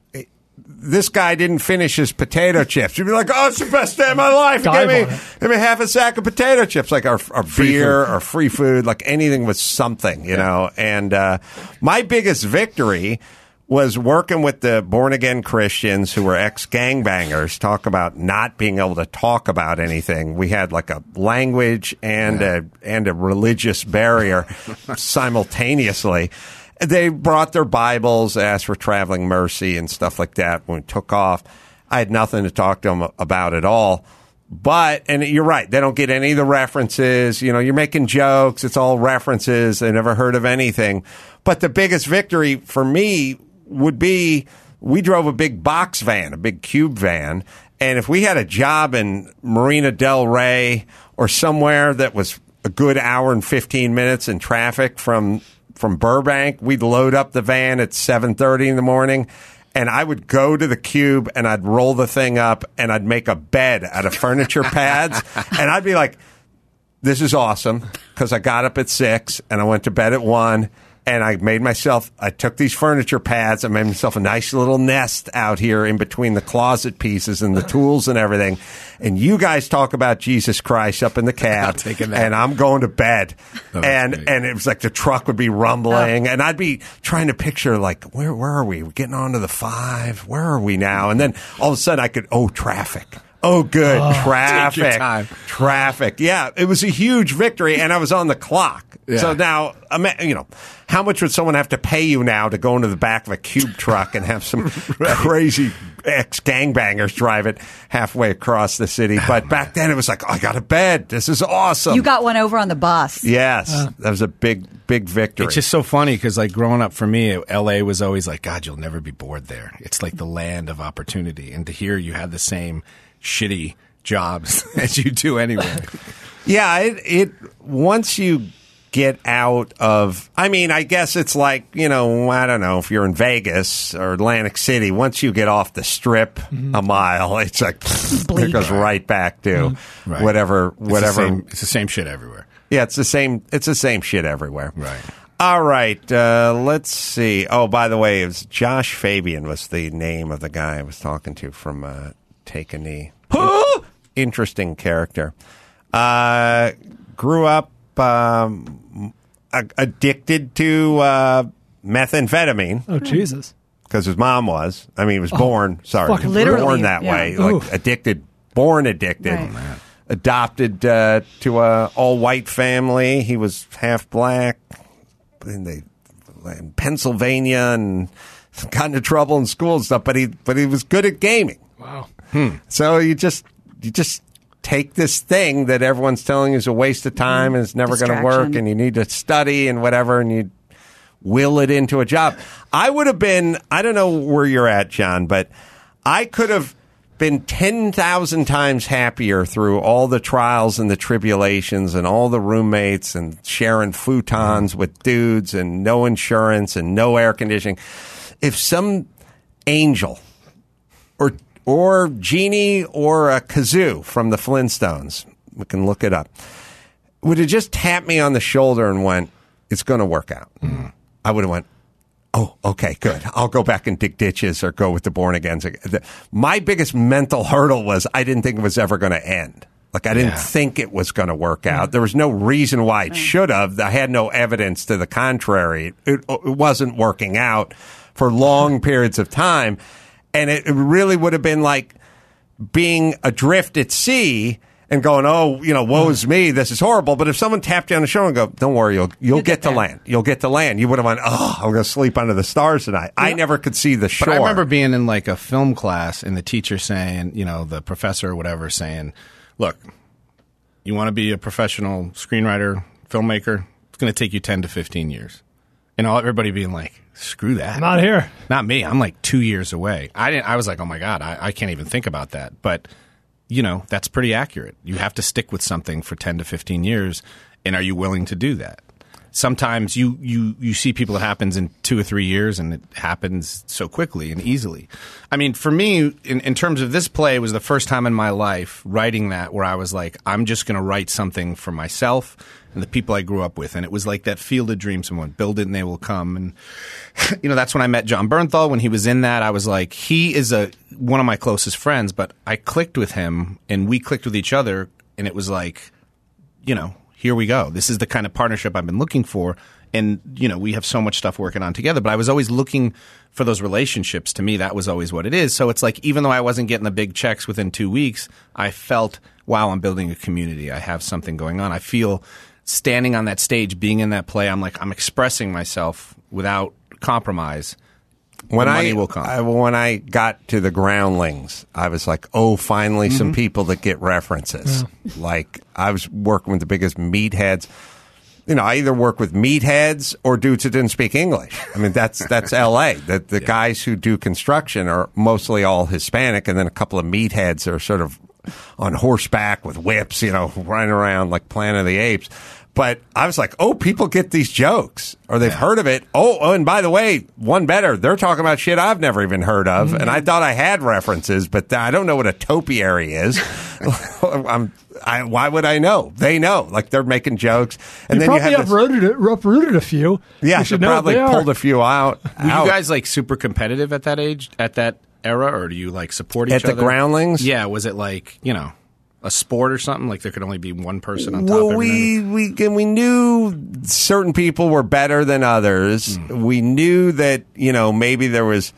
this guy didn't finish his potato chips, you'd be like, oh, it's the best day of my life. Give Dive me on it. give me half a sack of potato chips, like our, our beer or free food, like anything with something, you know. And uh, my biggest victory was working with the born again Christians who were ex gangbangers. Talk about not being able to talk about anything. We had like a language and yeah. a and a religious barrier simultaneously. They brought their Bibles, asked for traveling mercy and stuff like that. When we took off, I had nothing to talk to them about at all. But, and you're right, they don't get any of the references. You know, you're making jokes. It's all references. They never heard of anything. But the biggest victory for me would be we drove a big box van, a big cube van. And if we had a job in Marina Del Rey or somewhere that was a good hour and fifteen minutes in traffic from from Burbank, we'd load up the van at seven thirty in the morning. And I would go to the cube and I'd roll the thing up and I'd make a bed out of furniture pads. And I'd be like, this is awesome because I got up at six and I went to bed at one. And I made myself, I took these furniture pads, I made myself a nice little nest out here in between the closet pieces and the tools and everything. And you guys talk about Jesus Christ up in the cab. And I'm going to bed. Oh, and great. and it was like the truck would be rumbling. Oh. And I'd be trying to picture, like, where where are we? We're getting on to the five. Where are we now? And then all of a sudden I could, oh, traffic. Oh, good. Oh, Traffic. take your time. Traffic. Yeah, it was a huge victory, and I was on the clock. Yeah. So now, you know, how much would someone have to pay you now to go into the back of a cube truck and have some right. crazy ex-gangbangers drive it halfway across the city? But back then, it was like, oh, I got a bed. This is awesome. You got one over on the bus. Yes. Uh, that was a big, big victory. It's just so funny because, like, growing up for me, L A was always like, God, you'll never be bored there. It's like the land of opportunity. And to hear you had the same shitty jobs as you do anywhere. Yeah, it, it once you get out of, I mean, I guess it's like, you know, I don't know, if you're in Vegas or Atlantic City, once you get off the strip mm-hmm. a mile, it's like, it goes right back to mm-hmm. right. whatever, whatever. It's the, same, it's the same shit everywhere. Yeah, it's the same, it's the same shit everywhere. Right. All right, uh, let's see. Oh, by the way, it was Josh Fabian was the name of the guy I was talking to from uh, Take a Knee. In- interesting character. Uh, grew up um, a- addicted to uh, methamphetamine. Oh, Jesus. Because his mom was. I mean, he was oh, born, sorry, literally, born that yeah. way. Like Oof. addicted, born addicted. Right. Oh, adopted uh, to a all-white family. He was half black. In, the, in Pennsylvania and got into trouble in school and stuff, but he but he was good at gaming. Wow. Hmm. So you just you just take this thing that everyone's telling you is a waste of time and it's never going to work and you need to study and whatever, and you will it into a job. I would have been, I don't know where you're at, John, but I could have been ten thousand times happier through all the trials and the tribulations and all the roommates and sharing futons with dudes and no insurance and no air conditioning. If some angel or or genie or a kazoo from the Flintstones, we can look it up, would have just tapped me on the shoulder and went, it's going to work out. Mm. I would have went, oh, okay, good. I'll go back and dig ditches or go with the born agains. My biggest mental hurdle was I didn't think it was ever going to end. Like I didn't yeah. think it was going to work out. There was no reason why it should have. I had no evidence to the contrary. It, it wasn't working out for long periods of time. And it really would have been like being adrift at sea and going, oh, you know, woe's me, this is horrible. But if someone tapped you on the shoulder and go, don't worry, you'll you'll, you'll get, get to land. You'll get to land. You would have went, oh, I'm going to sleep under the stars tonight. Yeah. I never could see the shore. But I remember being in like a film class and the teacher saying, you know, the professor or whatever saying, look, you want to be a professional screenwriter, filmmaker, it's going to take you ten to fifteen years. And all everybody being like, screw that. Not here. Not me. I'm like two years away. I didn't. I was like, oh my God, I, I can't even think about that. But you know, that's pretty accurate. You have to stick with something for ten to fifteen years, and are you willing to do that? Sometimes you, you, you see people, it happens in two or three years, and it happens so quickly and easily. I mean, for me, in, in terms of this play, it was the first time in my life writing that where I was like, I'm just going to write something for myself and the people I grew up with. And it was like that Field of Dreams, someone build it and they will come. And, you know, that's when I met John Bernthal. When he was in that, I was like, he is a one of my closest friends, but I clicked with him and we clicked with each other. And it was like, you know, here we go. This is the kind of partnership I've been looking for. And, you know, we have so much stuff working on together. But I was always looking for those relationships. To me, that was always what it is. So it's like, even though I wasn't getting the big checks within two weeks, I felt, wow, I'm building a community. I have something going on. I feel standing on that stage, being in that play, I'm like, I'm expressing myself without compromise. When the money I, will come. I when I got to the Groundlings, I was like, oh, finally mm-hmm. some people that get references. Yeah. Like, I was working with the biggest meatheads. You know, I either work with meatheads or dudes that didn't speak English. I mean, that's that's L A. The, the yeah. guys who do construction are mostly all Hispanic, and then a couple of meatheads are sort of on horseback with whips, you know, running around like Planet of the Apes. But I was like, oh, people get these jokes, or they've yeah. heard of it. Oh, oh, and by the way, one better, they're talking about shit I've never even heard of, mm-hmm. and I thought I had references, but I don't know what a topiary is. I'm, I, why would I know? They know. Like, they're making jokes. And you then probably you have uprooted, it, uprooted a few. Yeah, you should probably pulled a few out. Were out. you guys, like, super competitive at that age, at that era, or do you, like, support each at other? At the Groundlings? Yeah, was it, like, you know, a sport or something? Like there could only be one person on top well, every we, night? we we knew certain people were better than others. Mm. We knew that, you know, maybe there was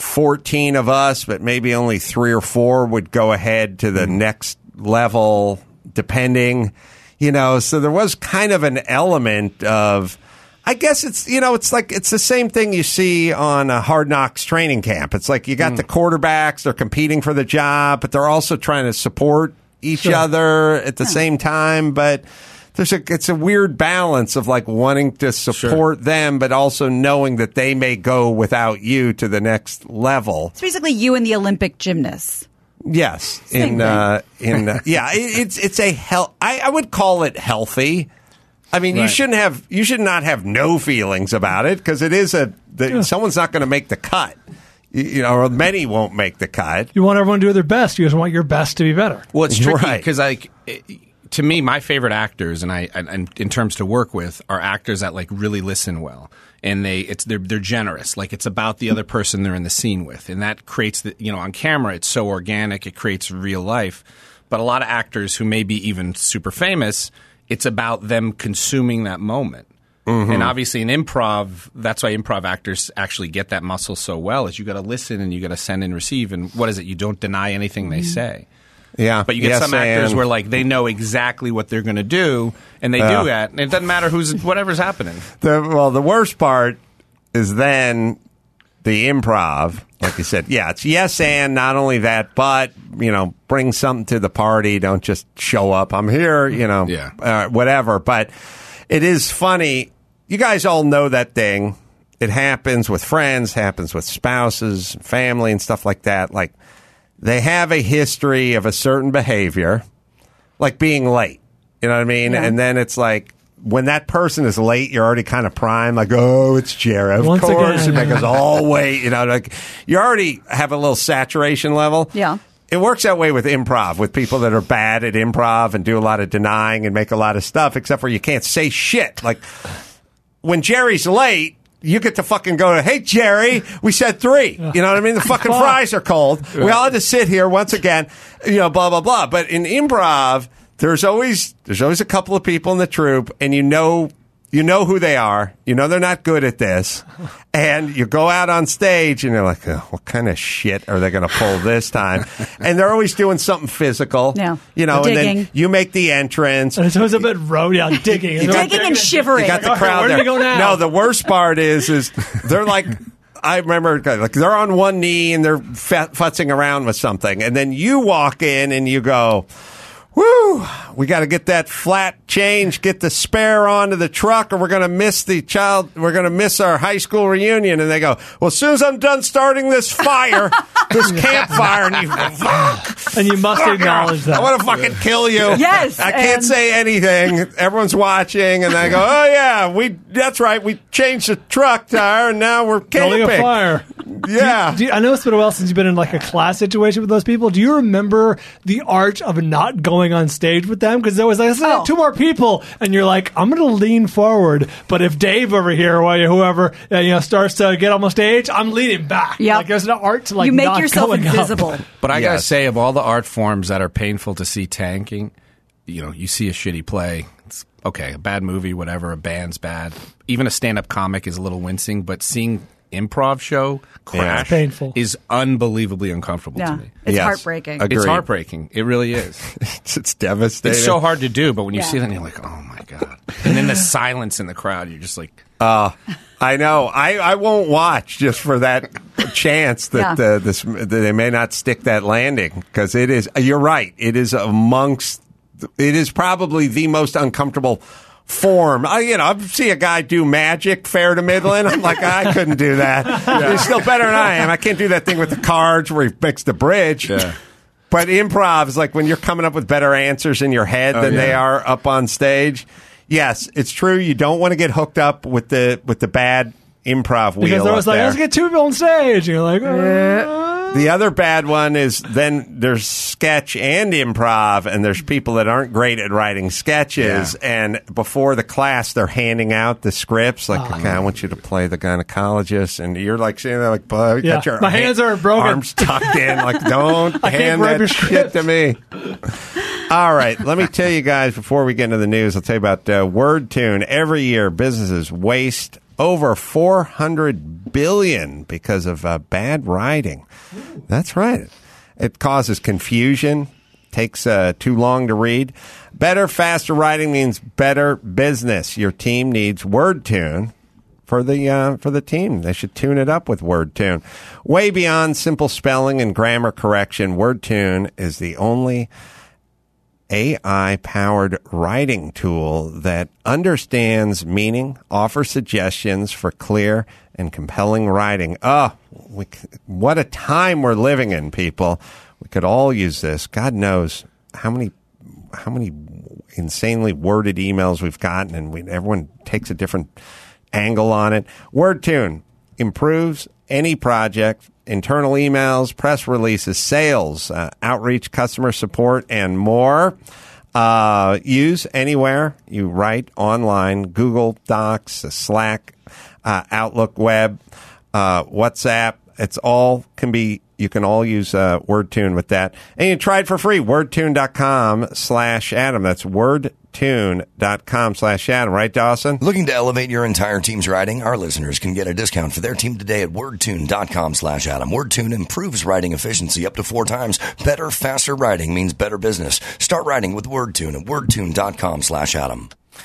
fourteen of us, but maybe only three or four would go ahead to the next level, depending, you know. So there was kind of an element of, I guess it's, you know, it's like, it's the same thing you see on a Hard Knocks training camp. It's like you got mm. the quarterbacks, they're competing for the job, but they're also trying to support each sure. other at the yeah. same time. But there's a, it's a weird balance of like wanting to support sure. them, but also knowing that they may go without you to the next level. It's basically you and the Olympic gymnasts. Yes. Same in, uh, in, uh, yeah, it, it's, it's a hell, I, I would call it healthy. I mean, right. you shouldn't have, you should not have no feelings about it, because it is a, the, yeah. someone's not going to make the cut. You, you know, or many won't make the cut. You want everyone to do their best. You just want your best to be better. Well, it's tricky because, like, it, to me, my favorite actors, and I, and in terms to work with, are actors that like really listen well, and they, it's they're they're generous. Like, it's about the other person they're in the scene with, and that creates the, you know, on camera, it's so organic, it creates real life. But a lot of actors who may be even super famous, it's about them consuming that moment. Mm-hmm. And obviously in improv, that's why improv actors actually get that muscle so well, is you got to listen and you got to send and receive. And what is it? You don't deny anything they say. Yeah. But you get yes, some actors and... where like they know exactly what they're going to do, and they uh, do that. And it doesn't matter who's whatever's happening. The, well, the worst part is then the improv, like you said. Yeah, it's yes and not only that, but, you know, bring something to the party. Don't just show up. I'm here, you know, yeah. uh, whatever. But it is funny. You guys all know that thing. It happens with friends, happens with spouses, family, and stuff like that. Like, they have a history of a certain behavior, like being late. You know what I mean? Yeah. And then it's like, when that person is late, you're already kind of primed, like, oh, it's Jared. Of Once course, again, it makes us all wait. You know, like, you already have a little saturation level. Yeah. It works that way with improv, with people that are bad at improv and do a lot of denying and make a lot of stuff, except for you can't say shit. Like, when Jerry's late, you get to fucking go to, hey, Jerry, we said three. You know what I mean? The fucking fries are cold. We all had to sit here once again, you know, blah, blah, blah. But in improv, there's always there's always a couple of people in the troupe, and you know you know who they are. You know they're not good at this. And you go out on stage, and you're like, oh, what kind of shit are they going to pull this time? And they're always doing something physical. Yeah. You know, digging. And then you make the entrance. And it's always a bit road, yeah, digging. Digging got, and shivering. You got the crowd Where there. do we go now? No, the worst part is, is they're like, I remember, like, they're on one knee, and they're futzing around with something. And then you walk in, and you go, woo, we got to get that flat change, get the spare onto the truck, or we're going to miss the child, we're going to miss our high school reunion. And they go, well, as soon as I'm done starting this fire, this campfire, and you go, fuck. And you must fuck acknowledge that. I want to fucking kill you. Yes. I can't and- say anything. Everyone's watching, and I go, oh, yeah, we, that's right, we changed the truck tire, and now we're camping. Building a fire. Yeah. Do you, do you, I know it's been a while since you've been in like a class situation with those people. Do you remember the art of not going on stage with them? Because there was like, oh. two more people, and you're like, I'm going to lean forward. But if Dave over here, or whoever, uh, you know, starts to get on the stage, I'm leaning back. Yep. Like there's an art to like you make not yourself going invisible. Up. But I yes. gotta say, of all the art forms that are painful to see tanking, you know, you see a shitty play. It's okay, a bad movie, whatever. A band's bad. Even a stand-up comic is a little wincing. But seeing improv show crash yeah. painful. is unbelievably uncomfortable yeah. to me. It's yes. heartbreaking. Agreed. It's heartbreaking. It really is. it's, it's devastating. It's so hard to do, but when you yeah. see that, you're like, oh my God. And then the silence in the crowd, you're just like, uh, I know. I, I won't watch just for that chance that yeah. uh, this that they may not stick that landing, because it is, you're right, it is amongst, it is probably the most uncomfortable form. I, you know, I see a guy do magic fair to middling. I'm like, I couldn't do that. Yeah. He's still better than I am. I can't do that thing with the cards where he makes the bridge. Yeah. But improv is like when you're coming up with better answers in your head oh, than yeah. they are up on stage. Yes, it's true. You don't want to get hooked up with the with the bad improv wheel. Because there was like, there. let's get two people on stage. And you're like, uh. The other bad one is then there's sketch and improv, and there's people that aren't great at writing sketches. Yeah. And before the class, they're handing out the scripts. Like, oh. okay, I want you to play the gynecologist. And you're like sitting there like, you yeah. got your My hands are broken. Arms tucked in. Like, don't I hand can't that shit to me. All right, let me tell you guys before we get into the news, I'll tell you about uh, WordTune. Every year, businesses waste over four hundred billion dollars because of uh, bad writing. That's right. It causes confusion, takes uh, too long to read. Better, faster writing means better business. Your team needs WordTune for the uh, for the team. They should tune it up with WordTune. Way beyond simple spelling and grammar correction, WordTune is the only A I-powered writing tool that understands meaning, offers suggestions for clear and compelling writing. Oh, we, what a time we're living in, people. We could all use this. God knows how many how many insanely worded emails we've gotten, and we, everyone takes a different angle on it. WordTune improves any project, internal emails, press releases, sales, uh, outreach, customer support, and more. Uh, use anywhere you write online, Google Docs, Slack, uh, Outlook Web, uh, WhatsApp. It's all can be, you can all use uh, WordTune with that. And you try it for free, wordtune.com slash Adam. That's wordtune.com slash Adam. Right, Dawson? Looking to elevate your entire team's writing? Our listeners can get a discount for their team today at wordtune.com slash Adam. WordTune improves writing efficiency up to four times. Better, faster writing means better business. Start writing with WordTune at wordtune.com slash Adam.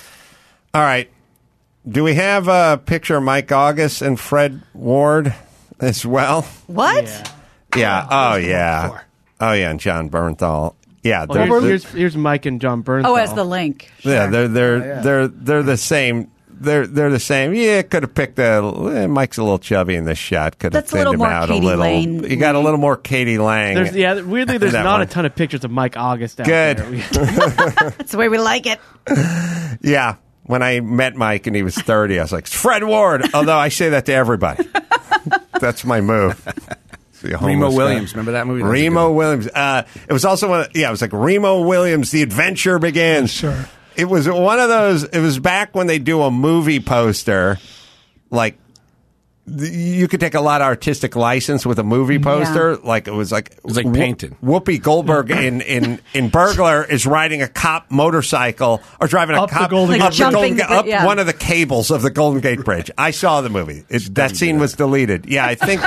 All right. Do we have a picture of Mike August and Fred Ward as well? What? Yeah. Yeah. Oh, yeah. Oh, yeah. And John Bernthal. Yeah. Well, they're- here's, here's, here's Mike and John Bernthal. Oh, as the link. Yeah, they're they're Oh, yeah. they're they're the same. They're they're the same. Yeah, could have picked a. eh, Mike's a little chubby in this shot. Could have That's a little thinned him more out Katie a little. Lang. You got a little more Katie Lang. There's, yeah, weirdly, there's That not one. a ton of pictures of Mike August out Good. there. We- That's the way we like it. Yeah. When I met Mike and he was thirty, I was like, "It's Fred Ward." Although I say that to everybody. That's my move. The Remo homeless guy. Williams. Remember that movie? That was a Remo good Williams. Uh, it was also one. Of, yeah, it was like Remo Williams. The adventure begins. Sure. It was one of those. It was back when they do a movie poster, like th- you could take a lot of artistic license with a movie poster. Like it was like it was like painted. Whoopi Goldberg in, in, in Burglar is riding a cop motorcycle or driving a Up the cop Golden Like up, the jumping Golden, the Ga- bri- up yeah. one of the cables of the Golden Gate Bridge. I saw the movie. It, that scene was deleted. Yeah, I think.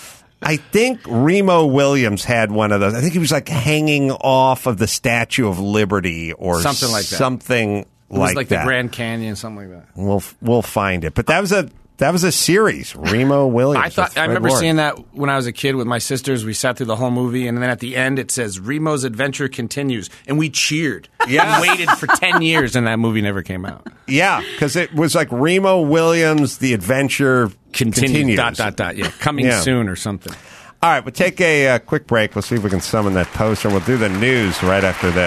I think Remo Williams had one of those. I think he was like hanging off of the Statue of Liberty or Something like that. Something It was like, that. the Grand Canyon, something like that. We'll we'll find it. But that was a that was a series. Remo Williams. I thought with I Fred remember Ward. seeing that when I was a kid with my sisters. We sat through the whole movie, and then at the end it says "Remo's adventure continues," and we cheered. Yeah. We waited for ten years, and that movie never came out. Yeah, because it was like Remo Williams, the adventure Continues. continues. Dot dot dot. Yeah, coming Yeah. soon or something. All right, we'll take a uh, quick break. We'll see if we can summon that poster, and we'll do the news right after this.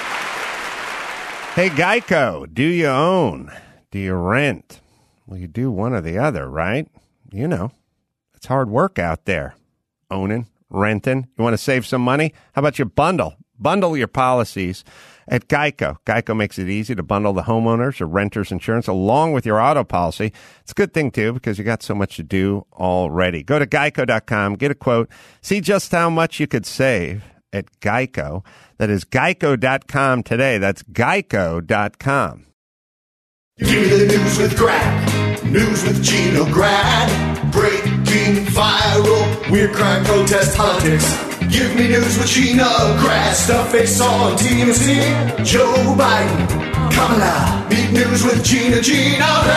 Hey, Geico, do you own? Do you rent? Well, you do one or the other, right? You know, it's hard work out there. Owning, renting. You want to save some money? How about you bundle? Bundle your policies at Geico. Geico makes it easy to bundle the homeowners or renters insurance along with your auto policy. It's a good thing, too, because you got so much to do already. Go to geico dot com, get a quote, see just how much you could save at Geico. That is geico dot com today. That's geico dot com. Give me the news with Grad, news with Gino Grad, breaking, viral, weird crime, protest, politics. Give me news with Gino Grad, stuff they saw on T M Z, Joe Biden, Kamala, meet news with Gina, Gino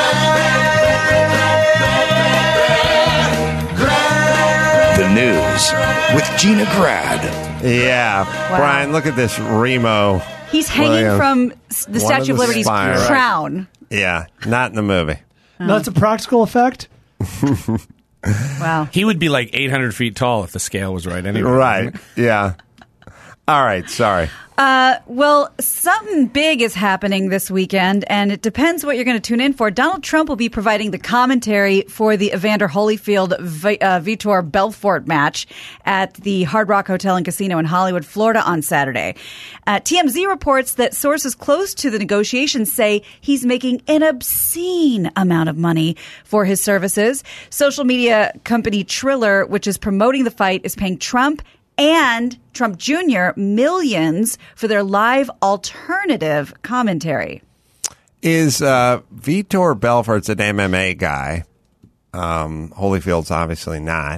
Grad, Grad. The news with Gina Grad. Yeah. Wow. Brian, look at this Remo. He's hanging Williams. from s- the One Statue of of the Liberty's spires. crown. Yeah, not in the movie. That's a practical effect. Wow. He would be like eight hundred feet tall if the scale was right. Anyway, Right. Yeah. All right. Sorry. Uh, well, something big is happening this weekend, and it depends what you're going to tune in for. Donald Trump will be providing the commentary for the Evander Holyfield v- uh, Vitor Belfort match at the Hard Rock Hotel and Casino in Hollywood, Florida on Saturday. Uh, T M Z reports that sources close to the negotiations say he's making an obscene amount of money for his services. Social media company Triller, which is promoting the fight, is paying Trump and Trump Junior millions for their live alternative commentary. Is uh, Vitor Belfort's an M M A guy, Um, Holyfield's obviously not.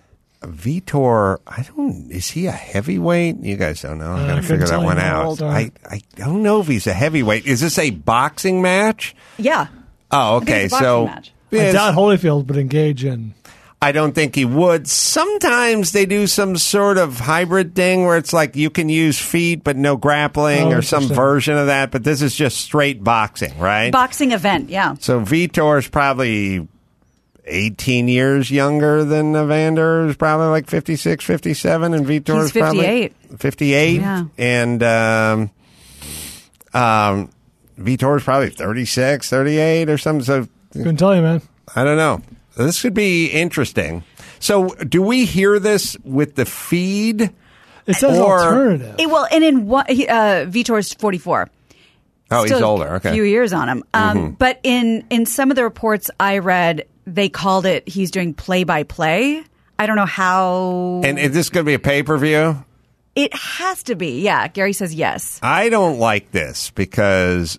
Vitor, I don't. Is he a heavyweight? You guys don't know. I Uh, got to I figure couldn't that tell one you how out. old are. I, I don't know if he's a heavyweight. Is this a boxing match? Yeah. Oh, I think okay. it's a boxing So match. I yes, doubt Holyfield would engage in. I don't think he would. Sometimes they do some sort of hybrid thing where it's like you can use feet but no grappling Oh, or some interesting. version of that. But this is just straight boxing, right? Boxing event, yeah. So Vitor's probably eighteen years younger than Evander, is probably like fifty-six, fifty-seven, and Vitor's He's fifty-eight. probably fifty-eight. Yeah. And um, um, Vitor's probably thirty-six, thirty-eight or something. So Couldn't tell you, man. I don't know. This could be interesting. So do we hear this with the feed? It says Or- alternative. Eh, well, and in one, he, uh, Vitor's forty-four. Oh, he's Still older. A Okay. few years on him. Um, Mhm. But in in some of the reports I read, they called it he's doing play by play. I don't know how. And is this going to be a pay-per-view? It has to be. Yeah, Gary says yes. I don't like this because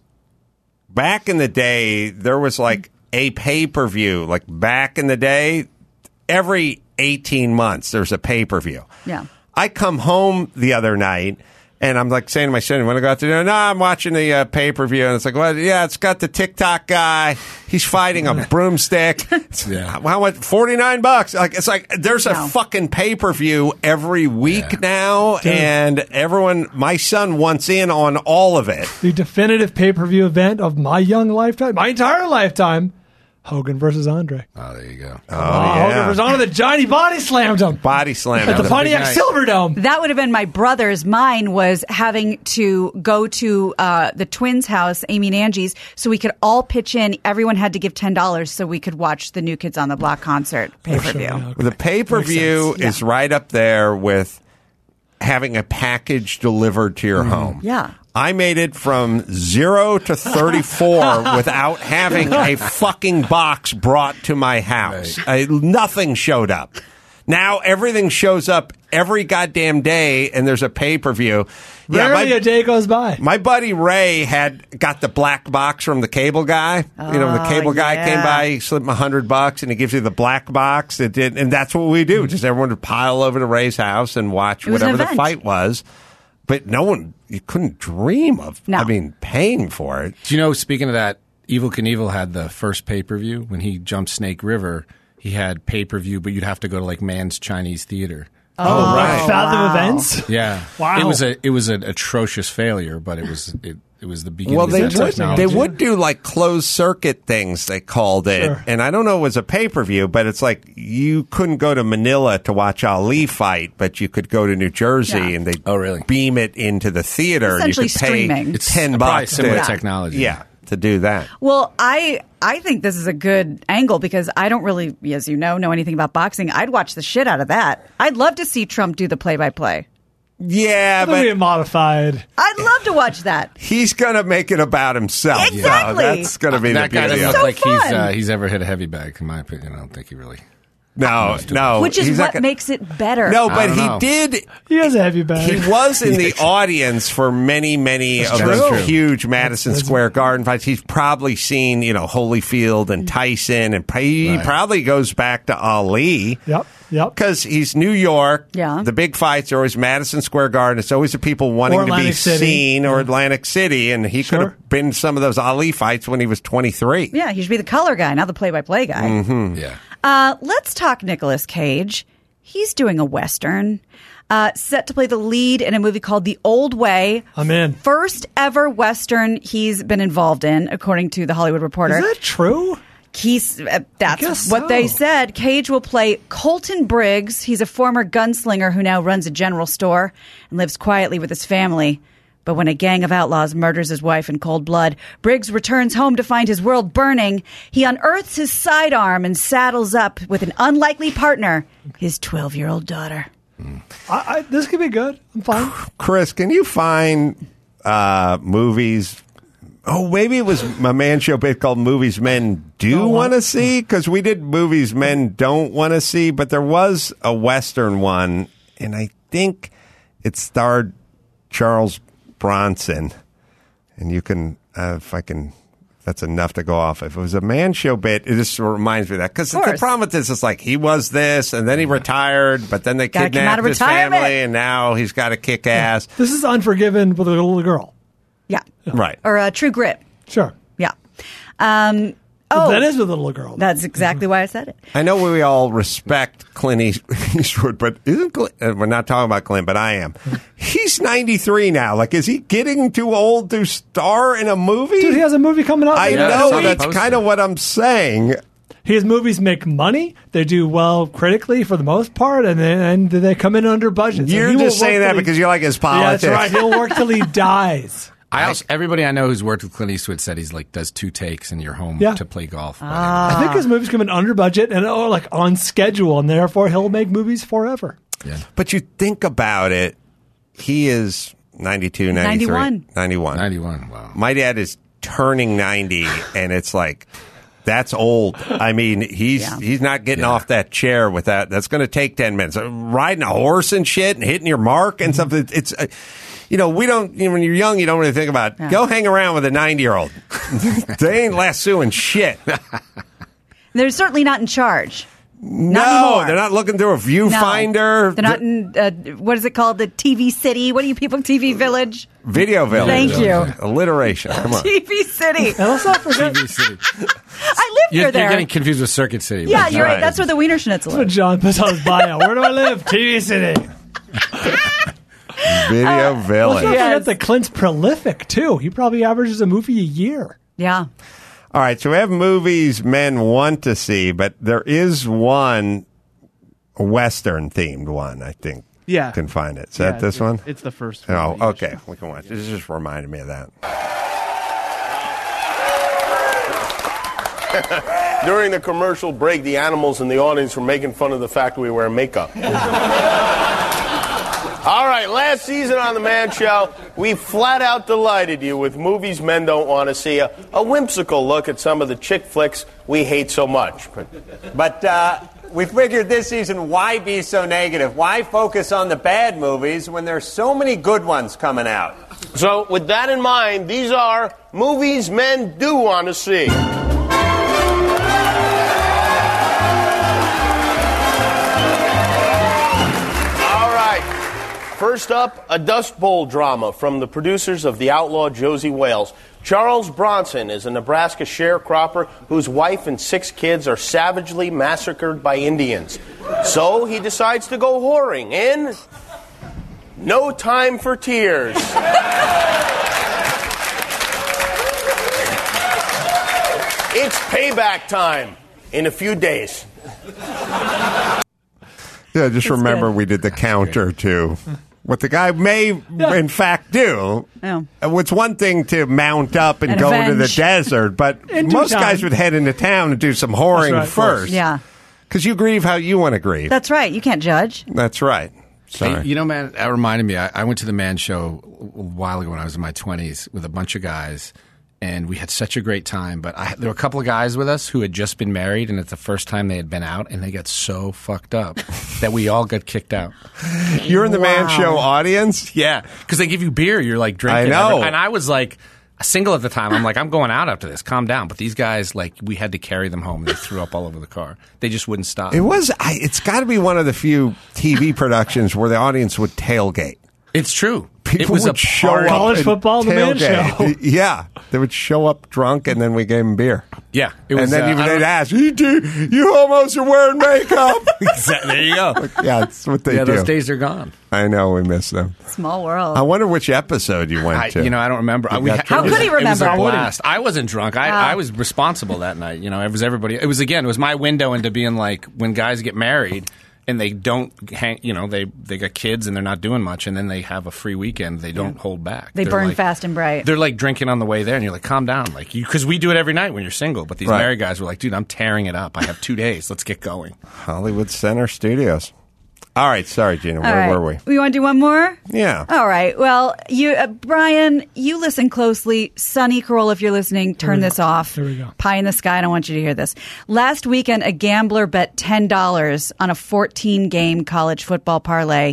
back in the day, there was like a pay-per-view. Like back in the day, every eighteen months, there's a pay-per-view. Yeah. I come home the other night, and I'm like saying to my son, "You want to go out to dinner?" No, I'm watching the uh, pay-per-view. And it's like, well, yeah, it's got the TikTok guy. He's fighting a broomstick. Yeah. How much? forty-nine bucks. Like, it's like there's a No. fucking pay-per-view every week Yeah. now, Dude. and everyone, my son wants in on all of it. The definitive pay-per-view event of my young lifetime, my entire lifetime, Hogan versus Andre. Oh, there you go. Oh, Hogan yeah. versus Andre, the Johnny body slammed him Body slam. at the big Pontiac night. Silverdome. That would have been my brother's. Mine was having to go to uh, the twins' house, Amy and Angie's, so we could all pitch in. Everyone had to give ten dollars so we could watch the New Kids on the Block concert pay per view. Oh, sure, yeah. The pay-per-view Makes sense. is right up there with having a package delivered to your home. Yeah. I made it from zero to thirty-four without having a fucking box brought to my house. I, nothing showed up. Now everything shows up every goddamn day, and there's a pay-per-view. Rarely my, a day goes by. my buddy Ray had got the black box from the cable guy. you know, the Oh, cable guy yeah. came by, he slipped him a hundred bucks, and he gives you the black box. It did, and that's what we do. Just everyone would pile over to Ray's house and watch It was an whatever the event. fight was. But no one, you couldn't dream of, No. I mean, paying for it. Do you know, speaking of that, Evel Knievel had the first pay-per-view. When he jumped Snake River, he had pay-per-view, but you'd have to go to like Mann's Chinese Theater. Oh, right. Fathom wow. events. Yeah. Wow. It was a it was an atrocious failure, but it was it, it was the beginning Well, of they that would, technology. they would do like closed circuit things, they called it. Sure. And I don't know if it was a pay per view, but it's like you couldn't go to Manila to watch Ali fight, but you could go to New Jersey Yeah. and they Oh, really? beam it into the theater. and you Essentially could pay streaming. It's ten probably bucks. similar to, technology. Yeah, to do that. Well, I I think this is a good angle because I don't really, as you know, know anything about boxing. I'd watch the shit out of that. I'd love to see Trump do the play by play. Yeah, It'll be but modified. I'd love to watch that. he's going to make it about himself. Exactly. So that's going to be that the guy beauty doesn't of look it. like he's fun. uh, he's ever hit a heavy bag. In my opinion, I don't think he really. No, no. Which is he's not what gonna- makes it better. No, I but don't he know. did. He has a heavy bag. He was in the audience for many, many of true. those True. huge Madison That's- Square Garden fights. He's probably seen, you know, Holyfield and Tyson, and he Right. probably goes back to Ali. Yep, yep. Because he's New York. Yeah. The big fights are always Madison Square Garden. It's always the people wanting Or to be Atlantic City. seen, or Atlantic City. And he Sure. could have been to some of those Ali fights when he was twenty-three. Yeah, he should be the color guy, not the play by play guy. Mm-hmm. Yeah. Uh, let's talk Nicolas Cage. He's doing a Western, uh, set to play the lead in a movie called The Old Way. I'm in. First ever Western he's been involved in, according to The Hollywood Reporter. Is that true? He's uh, that's guess what so. they said. Cage will play Colton Briggs. He's a former gunslinger who now runs a general store and lives quietly with his family. But when a gang of outlaws murders his wife in cold blood, Briggs returns home to find his world burning. He unearths his sidearm and saddles up with an unlikely partner, his twelve-year-old daughter. I, I, this could be good. I'm fine. Chris, can you find uh, movies? Oh, maybe it was my man show bit called Movies Men Do Don't Want Want- to See, because we did Movies Men Don't Want to See, but there was a Western one, and I think it starred Charles Bronson. And you can, uh, if I can that's enough to go off. If it was a Man Show bit, it just reminds me of that. Because the course. problem with this is like he was this, and then he retired, but then they Gotta come out kidnapped of his retirement. family, and now he's got to kick ass. This is Unforgiven with a little girl. Yeah. Right. Or uh, True Grit. Sure. Yeah. Um, oh, That is with a little girl. that's exactly why I said it. I know we all respect Clint Eastwood, but isn't Clint, uh, we're not talking about Clint, but I am. He's ninety-three now. Like, is he getting too old to star in a movie? Dude, he has a movie coming out. I later know, this week. that's kind of what I'm saying. His movies make money. They do well critically for the most part, and then and they come in under budget. So You're he will just saying work that till he- because you like his Yeah, politics. that's right. He'll work till he dies. I also, everybody I know who's worked with Clint Eastwood said he's like does two takes and you're home Yeah. to play golf. I think his movies come in under budget and oh, like on schedule, and therefore he'll make movies forever. Yeah. But you think about it, he is ninety-two, ninety-three. ninety-one. ninety-one. ninety-one, wow. My dad is turning ninety, and it's like, that's old. I mean, he's Yeah. he's not getting off that chair with that. That's going to take ten minutes. Uh, Riding a horse and shit and hitting your mark and stuff. It- It's, uh, you know, we don't, you know, when you're young, you don't really think about, Yeah. go hang around with a ninety-year-old. They ain't lassoing shit. They're certainly not in charge. No, anymore. they're not looking through a viewfinder. They're not in, uh, what is it called? The T V City? What do you people, T V Village? Video village. Thank you. Alliteration. Come on. T V City. And let's not forget, T V City. I live You're, near there. you're getting confused with Circuit City. yeah, you're right. right. That's where the Wiener Schnitzel that's what is. John puts on his bio. Where do I live? T V City. Video Let's village. not Yes. forget that Clint's prolific, too. He probably averages a movie a year. Yeah. All right, so we have movies men want to see, but there is one Western themed one, I think. Yeah. Can find it. Is Yeah, that this it's- one? It's the first Oh, one. okay. We can watch. This just reminded me of that. During the commercial break, the animals in the audience were making fun of the fact we wear makeup. All right, last season on The Man Show, we flat out delighted you with movies men don't want to see, a, a whimsical look at some of the chick flicks we hate so much. But, But uh, we figured this season, why be so negative? Why focus on the bad movies when there's so many good ones coming out? so, with that in mind, these are movies men do want to see. First up, a Dust Bowl drama from the producers of The Outlaw Josie Wales. Charles Bronson is a Nebraska sharecropper whose wife and six kids are savagely massacred by Indians. So he decides to go whoring in No Time for Tears. It's payback time in a few days. Yeah, just remember we did the counter to what the guy may, in fact, do. Yeah. It's one thing to mount up and, And go into the avenge. desert, but In due most time. guys would head into town and do some whoring That's right, of course. first. Yeah. Because you grieve how you want to grieve. That's right. You can't judge. That's right. Sorry. Hey, you know, man, that reminded me. I, I went to the Man Show a while ago when I was in my twenties with a bunch of guys, and we had such a great time. But I, there were a couple of guys with us who had just been married, and it's the first time they had been out, and they got so fucked up that we all got kicked out. You're in the Man Wow. Show audience? Yeah, because they give you beer. You're like drinking. I know. every- And I was like single at the time. I'm like, I'm going out after this. Calm down. But these guys, like, we had to carry them home. They threw up all over the car. They just wouldn't stop. It was. I, it's got to be one of the few T V productions where the audience would tailgate. It's true. People it was would a show party. up College and football, the Man tailgate. Show. Yeah, they would show up drunk, and then we gave them beer. Yeah, it was, and then uh, even I they'd don't- ask, "You do? You almost are wearing makeup." Exactly. There you go. Yeah, that's what they yeah, do. those days are gone. I know we miss them. Small world. I wonder which episode you went I, to. you know, I don't remember. You I- we got had- to- How it was- could he It was remember? a How would he? blast. I wasn't drunk. I, Ah. I was responsible that night. You know, it was everybody. It was again. It was my window into being like when guys get married and they don't hang. You know, they they got kids and they're not doing much, and then they have a free weekend. They don't hold back. They They're burn like- fast and bright. They're like drinking on the way there, and you're like, calm down, like you, because we do it every night when you're single. But these Right. married guys were like, dude, I'm tearing it up. I have two days. Let's get going. Hollywood Center Studios. All right, sorry, Gina. All Where right. were we? We want to do one more? Yeah. All right. Well, you, uh, Brian, you listen closely. Sonny Corolla, if you're listening, turn this off. Here we go. Pie in the sky. I don't want you to hear this. Last weekend, a gambler bet ten dollars on a fourteen game college football parlay.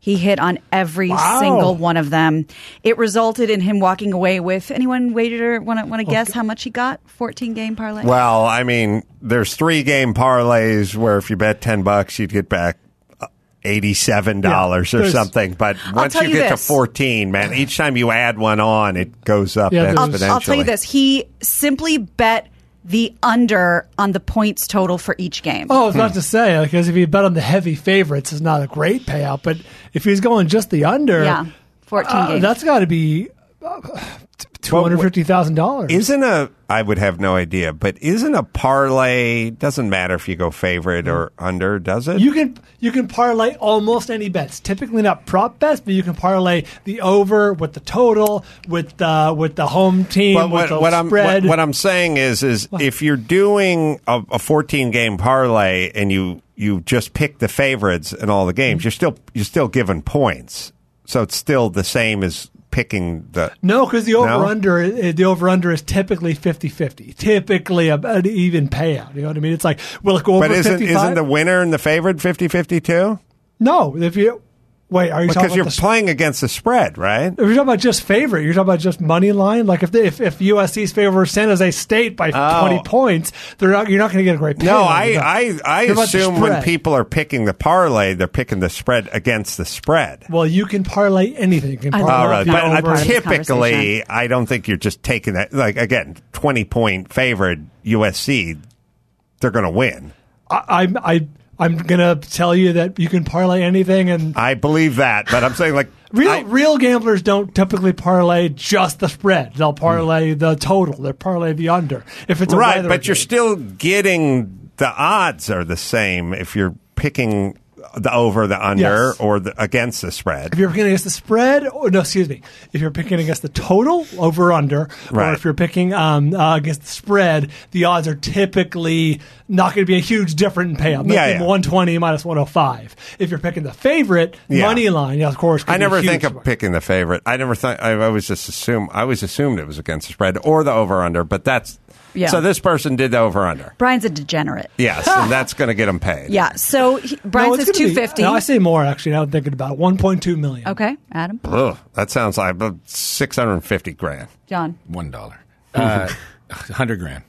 He hit on every Wow. single one of them. It resulted in him walking away with, anyone wager, want to want to guess how much he got? fourteen game parlay? Well, I mean, there's three game parlays where if you bet ten bucks, you'd get back eighty-seven dollars Yeah, or there's- something. But once tell you you get this. to fourteen, man, each time you add one on, it goes up Yeah, there's- exponentially. I'll, I'll tell you this. He simply bet the under on the points total for each game. Oh, I was about to say, because if you bet on the heavy favorites, it's not a great payout. But if he's going just the under, Yeah, fourteen uh, games. that's got to be uh, two hundred fifty thousand dollars. Isn't a, I would have no idea, but isn't a parlay, doesn't matter if you go favorite or under, does it? You can you can parlay almost any bets. Typically not prop bets, but you can parlay the over with the total, with the with the home team, But with what, the what I'm spread. what, what I'm saying is is if you're doing a, a fourteen game parlay and you you just pick the favorites in all the games, you're still you're still given points, so it's still the same as picking the No, because the over No? under the over under is typically fifty-fifty. Typically a, an even payout. You know what I mean? It's like, will it go over But isn't fifty-five? isn't the winner and the favorite fifty-fifty too? No, if you wait, are you Because talking you're about the, playing against the spread, right? if you're talking about just favorite, you're talking about just money line. Like if they, if, if U S C's favor San Jose State by Oh. twenty points, they're not, you're not going to get a great payout. No, with I that. I, I You're about the assume when spread. people are picking the parlay, they're picking the spread against the spread. Well, you can parlay anything. You can I parlay All love right, the that but over. uh, part of this typically, conversation. I don't think you're just taking that. Like again, twenty point favored U S C, they're going to win. I, I'm I I'm gonna tell you that you can parlay anything, and I believe that, but I'm saying like real I- real gamblers don't typically parlay just the spread. They'll parlay the total. They'll parlay the under. If it's a right, weather but you're game. still getting the odds are the same if you're picking the over, the under, Yes. or the against the spread. If you're picking against the spread, or no, excuse me, if you're picking against the total, over under, Right. or if you're picking um, uh, against the spread, the odds are typically not going to be a huge difference in payout. Yeah, Maybe yeah. one twenty minus one oh five. If you're picking the favorite Yeah. money line, yeah, of course. could I be never huge think of for it. picking the favorite. I never thought. I always just assume. I always assumed it was against the spread or the over under. But that's Yeah. so. This person did the over under. Brian's a degenerate. Yes, and that's going to get him paid. Yeah, so he, Brian No, it's says gonna be- two fifty. no, I say more actually. Now I'm thinking about it. one point two million. Okay, Adam, Ugh, that sounds like about six hundred and fifty grand. John, One dollar. Uh, hundred grand.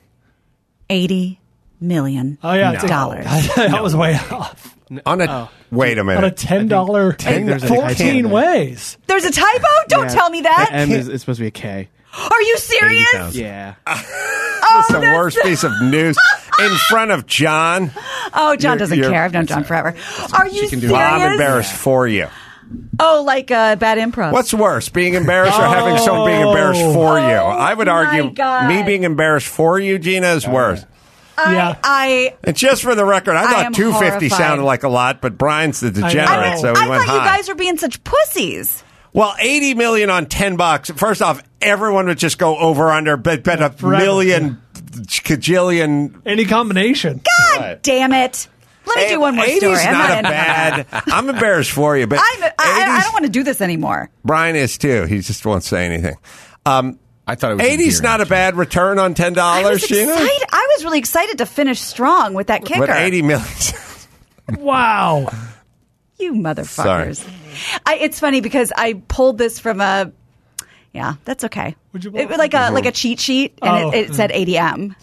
eighty million Oh yeah, it's- dollars. that was way off. On a wait a On minute. a ten dollar, think there's a fourteen typo. ways. There's a typo. Don't Yeah. tell me that. The M is it's supposed to be a K. Are you serious? thousand. Yeah. Oh, That's the worst piece of news in front of John. Oh, John You're- doesn't you're- care. I've known John forever. Are you can do serious? it. Well, I'm embarrassed for you. Oh, like uh, bad improv. What's worse, being embarrassed or having someone being embarrassed for you? Oh, I would my argue God. me being embarrassed for you, Gina, is worse. I, Yeah. I, And just for the record, I I thought am two fifty horrified. sounded like a lot, but Brian's the I degenerate, know. so we I went thought you high. guys were being such pussies. Well, eighty million on ten bucks. First off, everyone would just go over under, bet, bet a forever, million, cajillion. Any combination. God Right. damn it. Let me do one more story. eighty's I'm not not a in- bad. I'm embarrassed for you, but I'm, I, I, I eighties don't want to do this anymore. Brian is too. He just won't say anything. Um, I thought it was eighty's endearing, not a actually. bad return on ten I dollars, was Gina. excited. I was really excited to finish strong with that kicker. But eighty million. Wow. You motherfuckers. I, it's funny because I pulled this from a. Yeah, that's okay. What'd you pull It was like a like a cheat sheet, and Oh. it, it said eighty M.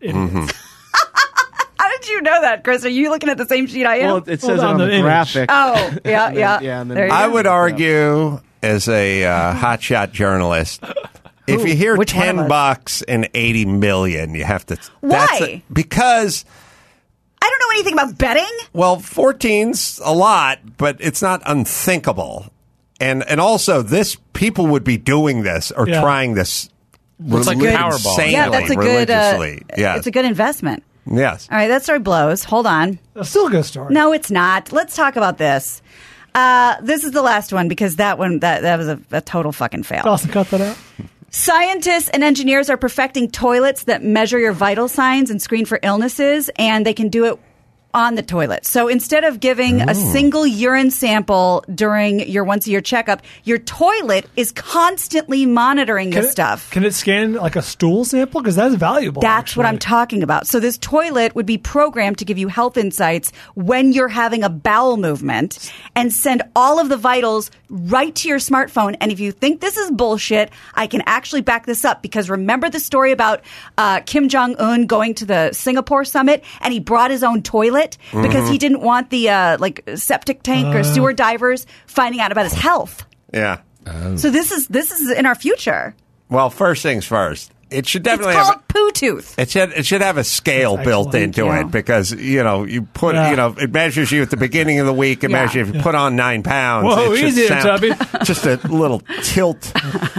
How did you know that, Chris? Are you looking at the same sheet I am? Well, it says Well, it on on the the image. graphic. oh, yeah, And then- yeah. yeah, and then- There you I go. would argue, as a uh, hotshot journalist, if you hear Which one of ten us? bucks and eighty million, you have to. Why? That's a- because. I don't know anything about betting. Well, fourteen's a lot, but it's not unthinkable. And and also, this people would be doing this or Yeah. trying this It's like relig- Powerball. insanely, Yeah, that's a good. Uh, religiously. yes. It's a good investment. yes. All right, that story blows. Hold on. That's still a good story. No, it's not. Let's talk about this. Uh, this is the last one because that one that that was a, a total fucking fail. Dawson, cut that out. Scientists and engineers are perfecting toilets that measure your vital signs and screen for illnesses, and they can do it on the toilet. So instead of giving Oh. a single urine sample during your once a year checkup, your toilet is constantly monitoring Can this it- stuff. Can it scan like a stool sample? Because that's valuable. That's what I'm talking about. So this toilet would be programmed to give you health insights when you're having a bowel movement and send all of the vitals right to your smartphone. And if you think this is bullshit, I can actually back this up, because remember the story about uh, Kim Jong-un going to the Singapore summit and he brought his own toilet because Mhm. he didn't want the uh, like septic tank or Uh. sewer divers finding out about his health. Yeah. So this is this is in our future. Well, first things first. It should It's definitely called have. poo tooth. It should it should have a scale built into Yeah. it, because you know you put Yeah. you know it measures you at the beginning of the week. It Yeah. measures if you put on nine pounds. Whoa, it should easy there, sound- Tubby. Just a little tilt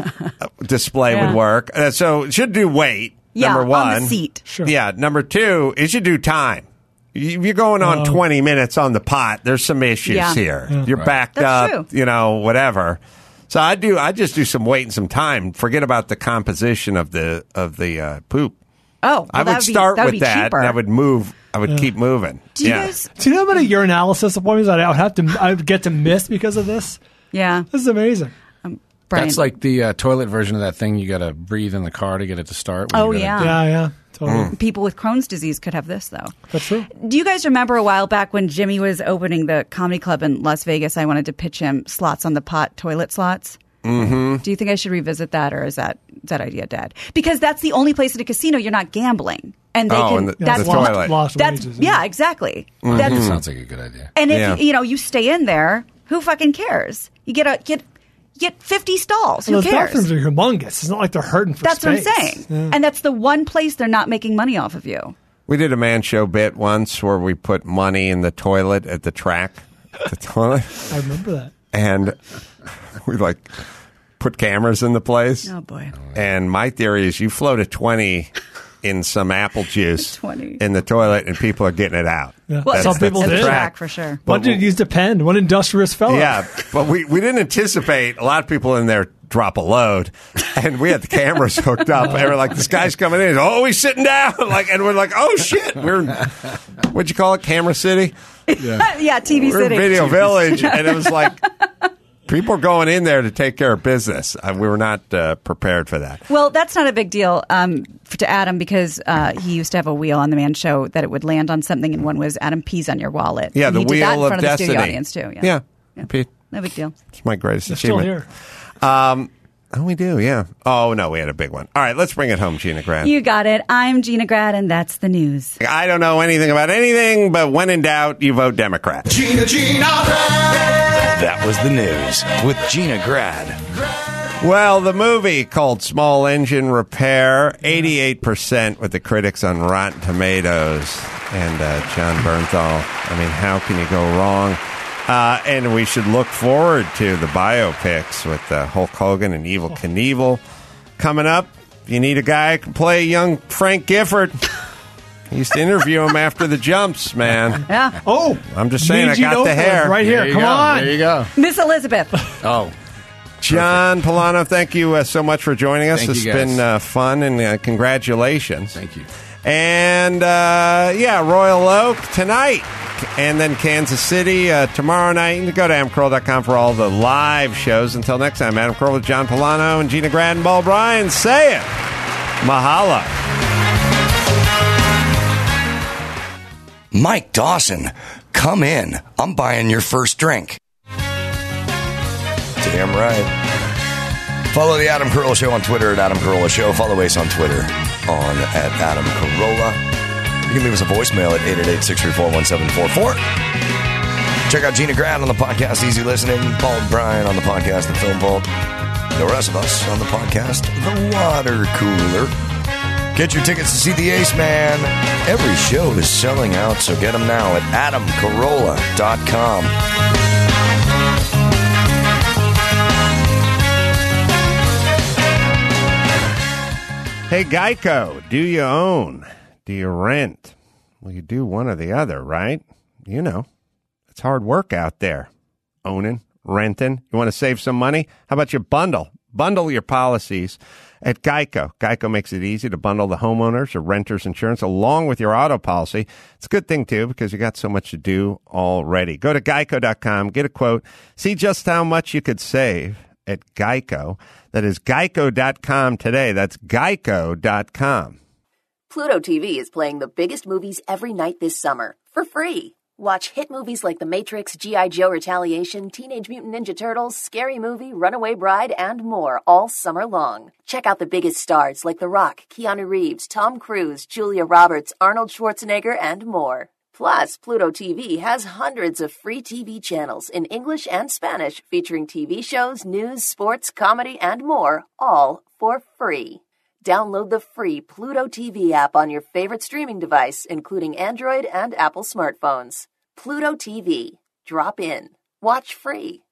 display Yeah. would work. Uh, so it should do weight. Yeah, number on the one, seat. Sure. Yeah. Number two, it should do time. You- If you're going on Oh. twenty minutes on the pot, there's some issues Yeah. here. Yeah. You're Right. backed That's up. true. You know, whatever. So I do. I just do some weight and some time. Forget about the composition of the of the uh, poop. Oh, well, I that would would be- start that would with be that, cheaper. and I would move. I would keep moving. Do you yeah. guys? Do you know how many urinalysis appointments I would have to I would get to miss because of this? Yeah, This is amazing. Brian. That's like the uh, toilet version of that thing you got to breathe in the car to get it to start. when Oh, you gotta- yeah. Yeah, yeah, totally. Mm. People with Crohn's disease could have this, though. That's true. Do you guys remember a while back when Jimmy was opening the comedy club in Las Vegas? I wanted to pitch him slots on the pot, toilet slots. Mm-hmm. Do you think I should revisit that, or is that is that idea dead? Because that's the only place at a casino you're not gambling, and they Oh, can. and the- that's the toilet. Lost That's wages, yeah, exactly. Mm-hmm. That That's sounds like a good idea. and if Yeah. you know you stay in there, who fucking cares? You get a get get fifty stalls. Who Well, those cares? bathrooms are humongous. It's not like they're hurting for That's space. what I'm saying. Yeah. And that's the one place they're not making money off of you. We did a man show bit once where we put money in the toilet at the track, the toilet, I remember that. and we like put cameras in the place. Oh boy. And my theory is you float a twenty in some apple juice twenty. in the toilet, and people are getting it out. Yeah. Well, Some people at the did. track for sure. One But- dude used a pen. One industrious fellow. Yeah, but we, we didn't anticipate a lot of people in there drop a load, and we had the cameras hooked up. And we're like, this guy's coming in. Oh, he's sitting down. Like, and we're like, oh shit, we're in, what'd you call it, Camera City? Yeah, T V We're in City. Video Village, and it was like people are going in there to take care of business. Uh, we were not uh, prepared for that. Well, that's not a big deal um, f- to Adam, because uh, he used to have a wheel on the Man Show that it would land on something, and one was Adam pees on your wallet. Yeah, And the he did that in wheel of front of the destiny. studio audience too. Yeah, yeah. Yeah. Pete, no big deal. it's my greatest They're still achievement. here. Um, oh, we do, yeah. Oh no, we had a big one. All right, let's bring it home, Gina Grant. You got it. I'm Gina Grad, and that's the news. I don't know anything about anything, but when in doubt, you vote Democrat. Gina, Gina, That was the news with Gina Grad. Well, the movie called Small Engine Repair, eighty-eight percent with the critics on Rotten Tomatoes. And uh, John Bernthal, I mean, how can you go wrong? Uh, and we should look forward to the biopics with uh, Hulk Hogan and Evel Knievel coming up. If you need a guy who can play young Frank Gifford, I used to interview him after the jumps, man. Yeah. Oh, I'm just saying, I Eugene got the Oakland hair. right here. There you Come go. on. There you go. Miss Elizabeth. Oh, John Polano, thank you uh, so much for joining us. Thank It's you, guys. been uh, fun, and uh, congratulations. thank you. And, uh, yeah, Royal Oak tonight, and then Kansas City uh, tomorrow night. You can go to adam carolla dot com for all the live shows. Until next time, Adam Carolla with John Polano and Gina Grad and Paul Bryan. Say it. Mahalo. Mike Dawson, come in. I'm buying your first drink. Damn right. Follow the Adam Carolla Show on Twitter at Adam Carolla Show. Follow Ace on Twitter on at Adam Carolla. You can leave us a voicemail at eight eight eight, six three four, one seven four four. Check out Gina Grad on the podcast, Easy Listening. Paul and Brian on the podcast, The Film Vault. The rest of us on the podcast, The Water Cooler. Get your tickets to see the Ace Man. Every show is selling out, so get them now at adam carolla dot com. Hey, Geico, do you own? Do you rent? Well, you do one or the other, right? You know, it's hard work out there. Owning, renting. You want to save some money? How about you bundle? Bundle your policies at Geico. Geico makes it easy to bundle the homeowners or renters insurance along with your auto policy. It's a good thing, too, because you got so much to do already. Go to geico dot com, get a quote, see just how much you could save at Geico. That is geico dot com today. That's geico dot com. Pluto T V is playing the biggest movies every night this summer for free. Watch hit movies like The Matrix, G I. Joe Retaliation, Teenage Mutant Ninja Turtles, Scary Movie, Runaway Bride, and more all summer long. Check out the biggest stars like The Rock, Keanu Reeves, Tom Cruise, Julia Roberts, Arnold Schwarzenegger, and more. Plus, Pluto T V has hundreds of free T V channels in English and Spanish featuring T V shows, news, sports, comedy, and more, all for free. Download the free Pluto T V app on your favorite streaming device, including Android and Apple smartphones. Pluto T V. Drop in. Watch free.